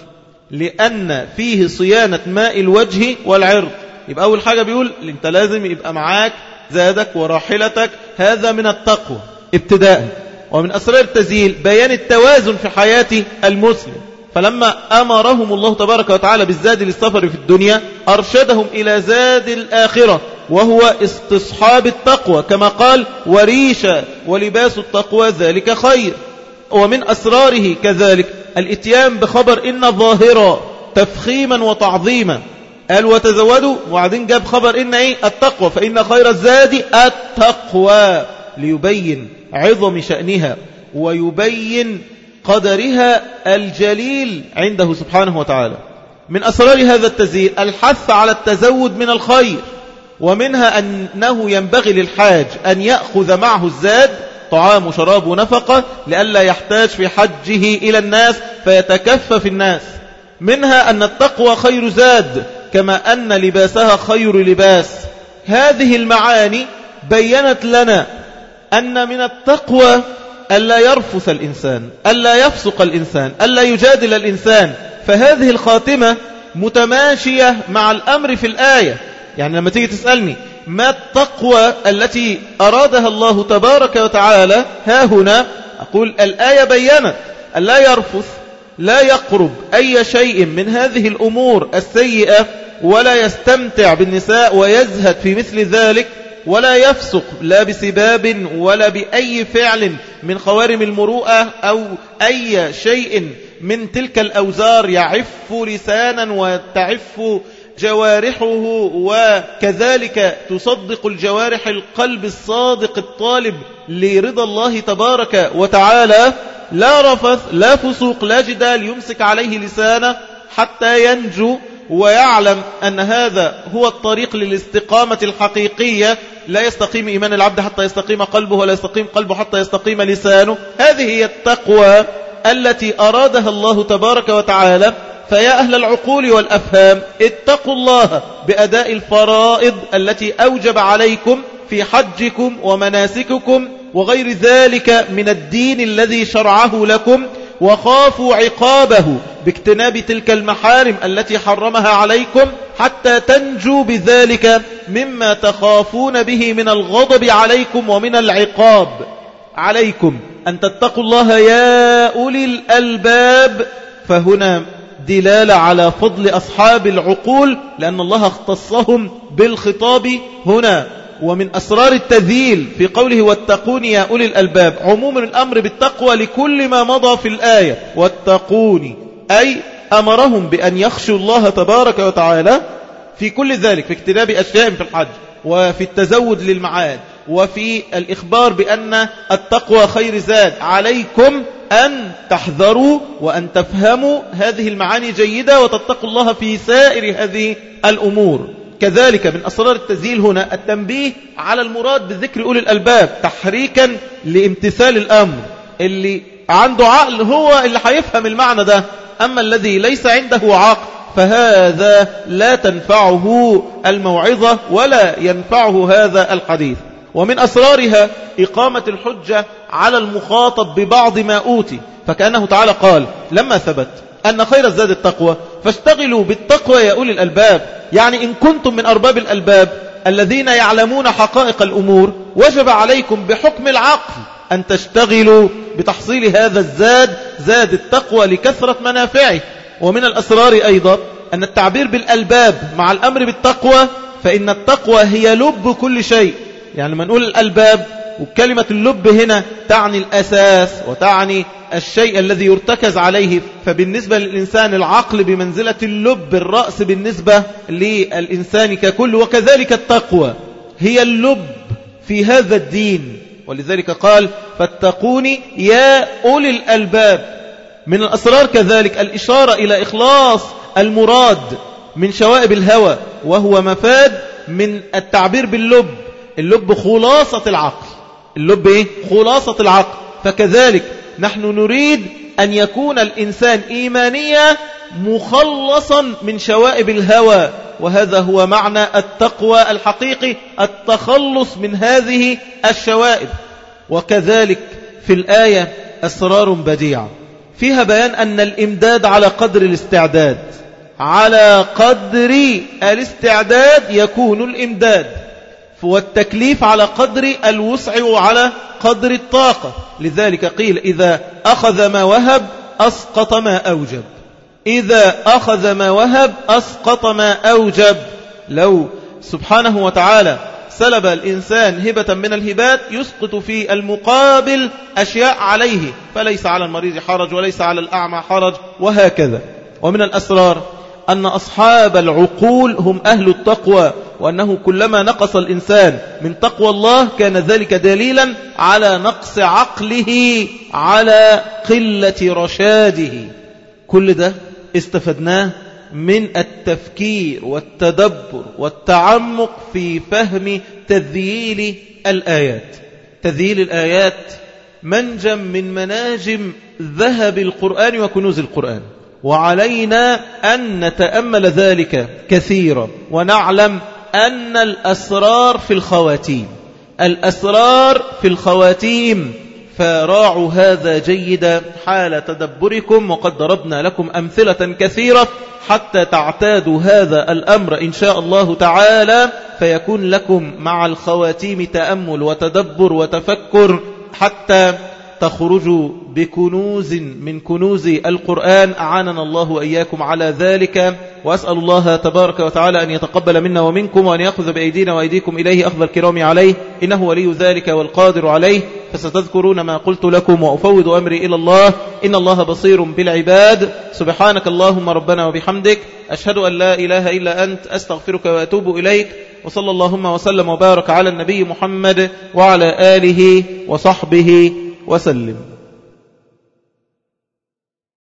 لأن فيه صيانة ماء الوجه والعرض. يبقى أول حاجة بيقول أنت لازم يبقى معاك زادك وراحلتك، هذا من التقوى ابتداء. ومن أسرار التزيين بيان التوازن في حياة المسلم، فلما أمرهم الله تبارك وتعالى بالزاد للسفر في الدنيا أرشدهم إلى زاد الآخرة وهو استصحاب التقوى، كما قال وريشا ولباس التقوى ذلك خير. ومن أسراره كذلك الاتيان بخبر إن ظاهرا تفخيما وتعظيما، قال وتزودوا وبعدين جاب خبر إن التقوى، فإن خير الزاد التقوى، ليبين عظم شأنها ويبين قدرها الجليل عنده سبحانه وتعالى. من أسرار هذا التزيين الحث على التزود من الخير، ومنها أنه ينبغي للحاج أن يأخذ معه الزاد طعام وشراب ونفقة لئلا يحتاج في حجه إلى الناس فيتكفف الناس. منها أن التقوى خير زاد كما أن لباسها خير لباس. هذه المعاني بيّنت لنا أن من التقوى ألا يرفث الإنسان، ألا يفسق الإنسان، ألا يجادل الإنسان. فهذه الخاتمة متماشية مع الأمر في الآية. يعني لما تيجي تسألني ما التقوى التي أرادها الله تبارك وتعالى ها هنا، أقول الآية بيّنت ألا يرفث، لا يقرب أي شيء من هذه الأمور السيئة، ولا يستمتع بالنساء ويزهد في مثل ذلك، ولا يفسق لا بسباب ولا بأي فعل من خوارم المروءة أو أي شيء من تلك الأوزار يعف لسانا وتعف جوارحه، وكذلك تصدق الجوارح القلب الصادق الطالب لرضا الله تبارك وتعالى. لا رفث لا فسوق لا جدال، يمسك عليه لسانه حتى ينجو ويعلم أن هذا هو الطريق للاستقامة الحقيقية. لا يستقيم إيمان العبد حتى يستقيم قلبه، ولا يستقيم قلبه حتى يستقيم لسانه. هذه هي التقوى التي أرادها الله تبارك وتعالى. فيا أهل العقول والأفهام اتقوا الله بأداء الفرائض التي أوجب عليكم في حجكم ومناسككم وغير ذلك من الدين الذي شرعه لكم، وخافوا عقابه باجتناب تلك المحارم التي حرمها عليكم، حتى تنجوا بذلك مما تخافون به من الغضب عليكم ومن العقاب عليكم. أن تتقوا الله يا أولي الألباب، فهنا دلالة على فضل أصحاب العقول لأن الله اختصهم بالخطاب هنا. ومن أسرار التذييل في قوله واتقوني يا أولي الألباب عموم الأمر بالتقوى لكل ما مضى في الآية. واتقوني أي أمرهم بأن يخشوا الله تبارك وتعالى في كل ذلك، في اجتناب أشياء في الحج وفي التزود للمعاد وفي الإخبار بأن التقوى خير زاد. عليكم أن تحذروا وأن تفهموا هذه المعاني جيدة وتتقوا الله في سائر هذه الأمور. كذلك من أسرار التزييل هنا التنبيه على المراد بذكر أولي الألباب تحريكا لامتثال الأمر. اللي عنده عقل هو اللي هيفهم المعنى ده، أما الذي ليس عنده عقل فهذا لا تنفعه الموعظة ولا ينفعه هذا الحديث. ومن أسرارها إقامة الحجة على المخاطب ببعض ما أوتي، فكأنه تعالى قال لما ثبت أن خير الزاد التقوى فاشتغلوا بالتقوى يا أولي الألباب. يعني إن كنتم من أرباب الألباب الذين يعلمون حقائق الأمور وجب عليكم بحكم العقل أن تشتغلوا بتحصيل هذا الزاد، زاد التقوى لكثرة منافعه. ومن الأسرار أيضا أن التعبير بالألباب مع الأمر بالتقوى، فإن التقوى هي لب كل شيء. يعني لما نقول الألباب وكلمة اللب هنا تعني الأساس وتعني الشيء الذي يرتكز عليه. فبالنسبة للإنسان العقل بمنزلة اللب، الرأس بالنسبة للإنسان ككل. وكذلك التقوى هي اللب في هذا الدين، ولذلك قال فاتقوني يا أولي الألباب. من الأسرار كذلك الإشارة إلى إخلاص المراد من شوائب الهوى، وهو مفاد من التعبير باللب. اللب خلاصة العقل، اللب خلاصة العقل. فكذلك نحن نريد أن يكون الإنسان إيمانيا مخلصا من شوائب الهوى، وهذا هو معنى التقوى الحقيقي، التخلص من هذه الشوائب. وكذلك في الآية أسرار بديعة فيها بيان أن الإمداد على قدر الاستعداد، على قدر الاستعداد يكون الإمداد، والتكليف على قدر الوسع وعلى قدر الطاقة. لذلك قيل إذا أخذ ما وهب أسقط ما أوجب، إذا أخذ ما وهب أسقط ما أوجب. لو سبحانه وتعالى سلب الإنسان هبة من الهبات يسقط في المقابل أشياء عليه، فليس على المريض حرج وليس على الأعمى حرج، وهكذا. ومن الأسرار أن أصحاب العقول هم أهل التقوى، وأنه كلما نقص الإنسان من تقوى الله كان ذلك دليلا على نقص عقله، على قلة رشاده. كل ده استفدناه من التفكير والتدبر والتعمق في فهم تذييل الآيات. تذييل الآيات منجم من مناجم ذهب القرآن وكنوز القرآن، وعلينا أن نتأمل ذلك كثيرا، ونعلم أن الأسرار في الخواتيم، الأسرار في الخواتيم، فراعوا هذا جيدا حال تدبركم. وقد ضربنا لكم أمثلة كثيرة حتى تعتادوا هذا الأمر إن شاء الله تعالى، فيكون لكم مع الخواتيم تأمل وتدبر وتفكر، حتى تخرجوا بكنوز من كنوز القرآن. أعاننا الله وإياكم على ذلك، وأسأل الله تبارك وتعالى أن يتقبل منا ومنكم، وأن يأخذ بأيدينا وأيديكم إليه أخذ الكرام عليه، إنه ولي ذلك والقادر عليه. فستذكرون ما قلت لكم، وأفوض أمري إلى الله، إن الله بصير بالعباد. سبحانك اللهم ربنا وبحمدك، أشهد أن لا إله إلا أنت، أستغفرك وأتوب إليك. وصلى اللهم وسلم وبارك على النبي محمد وعلى آله وصحبه وسلم.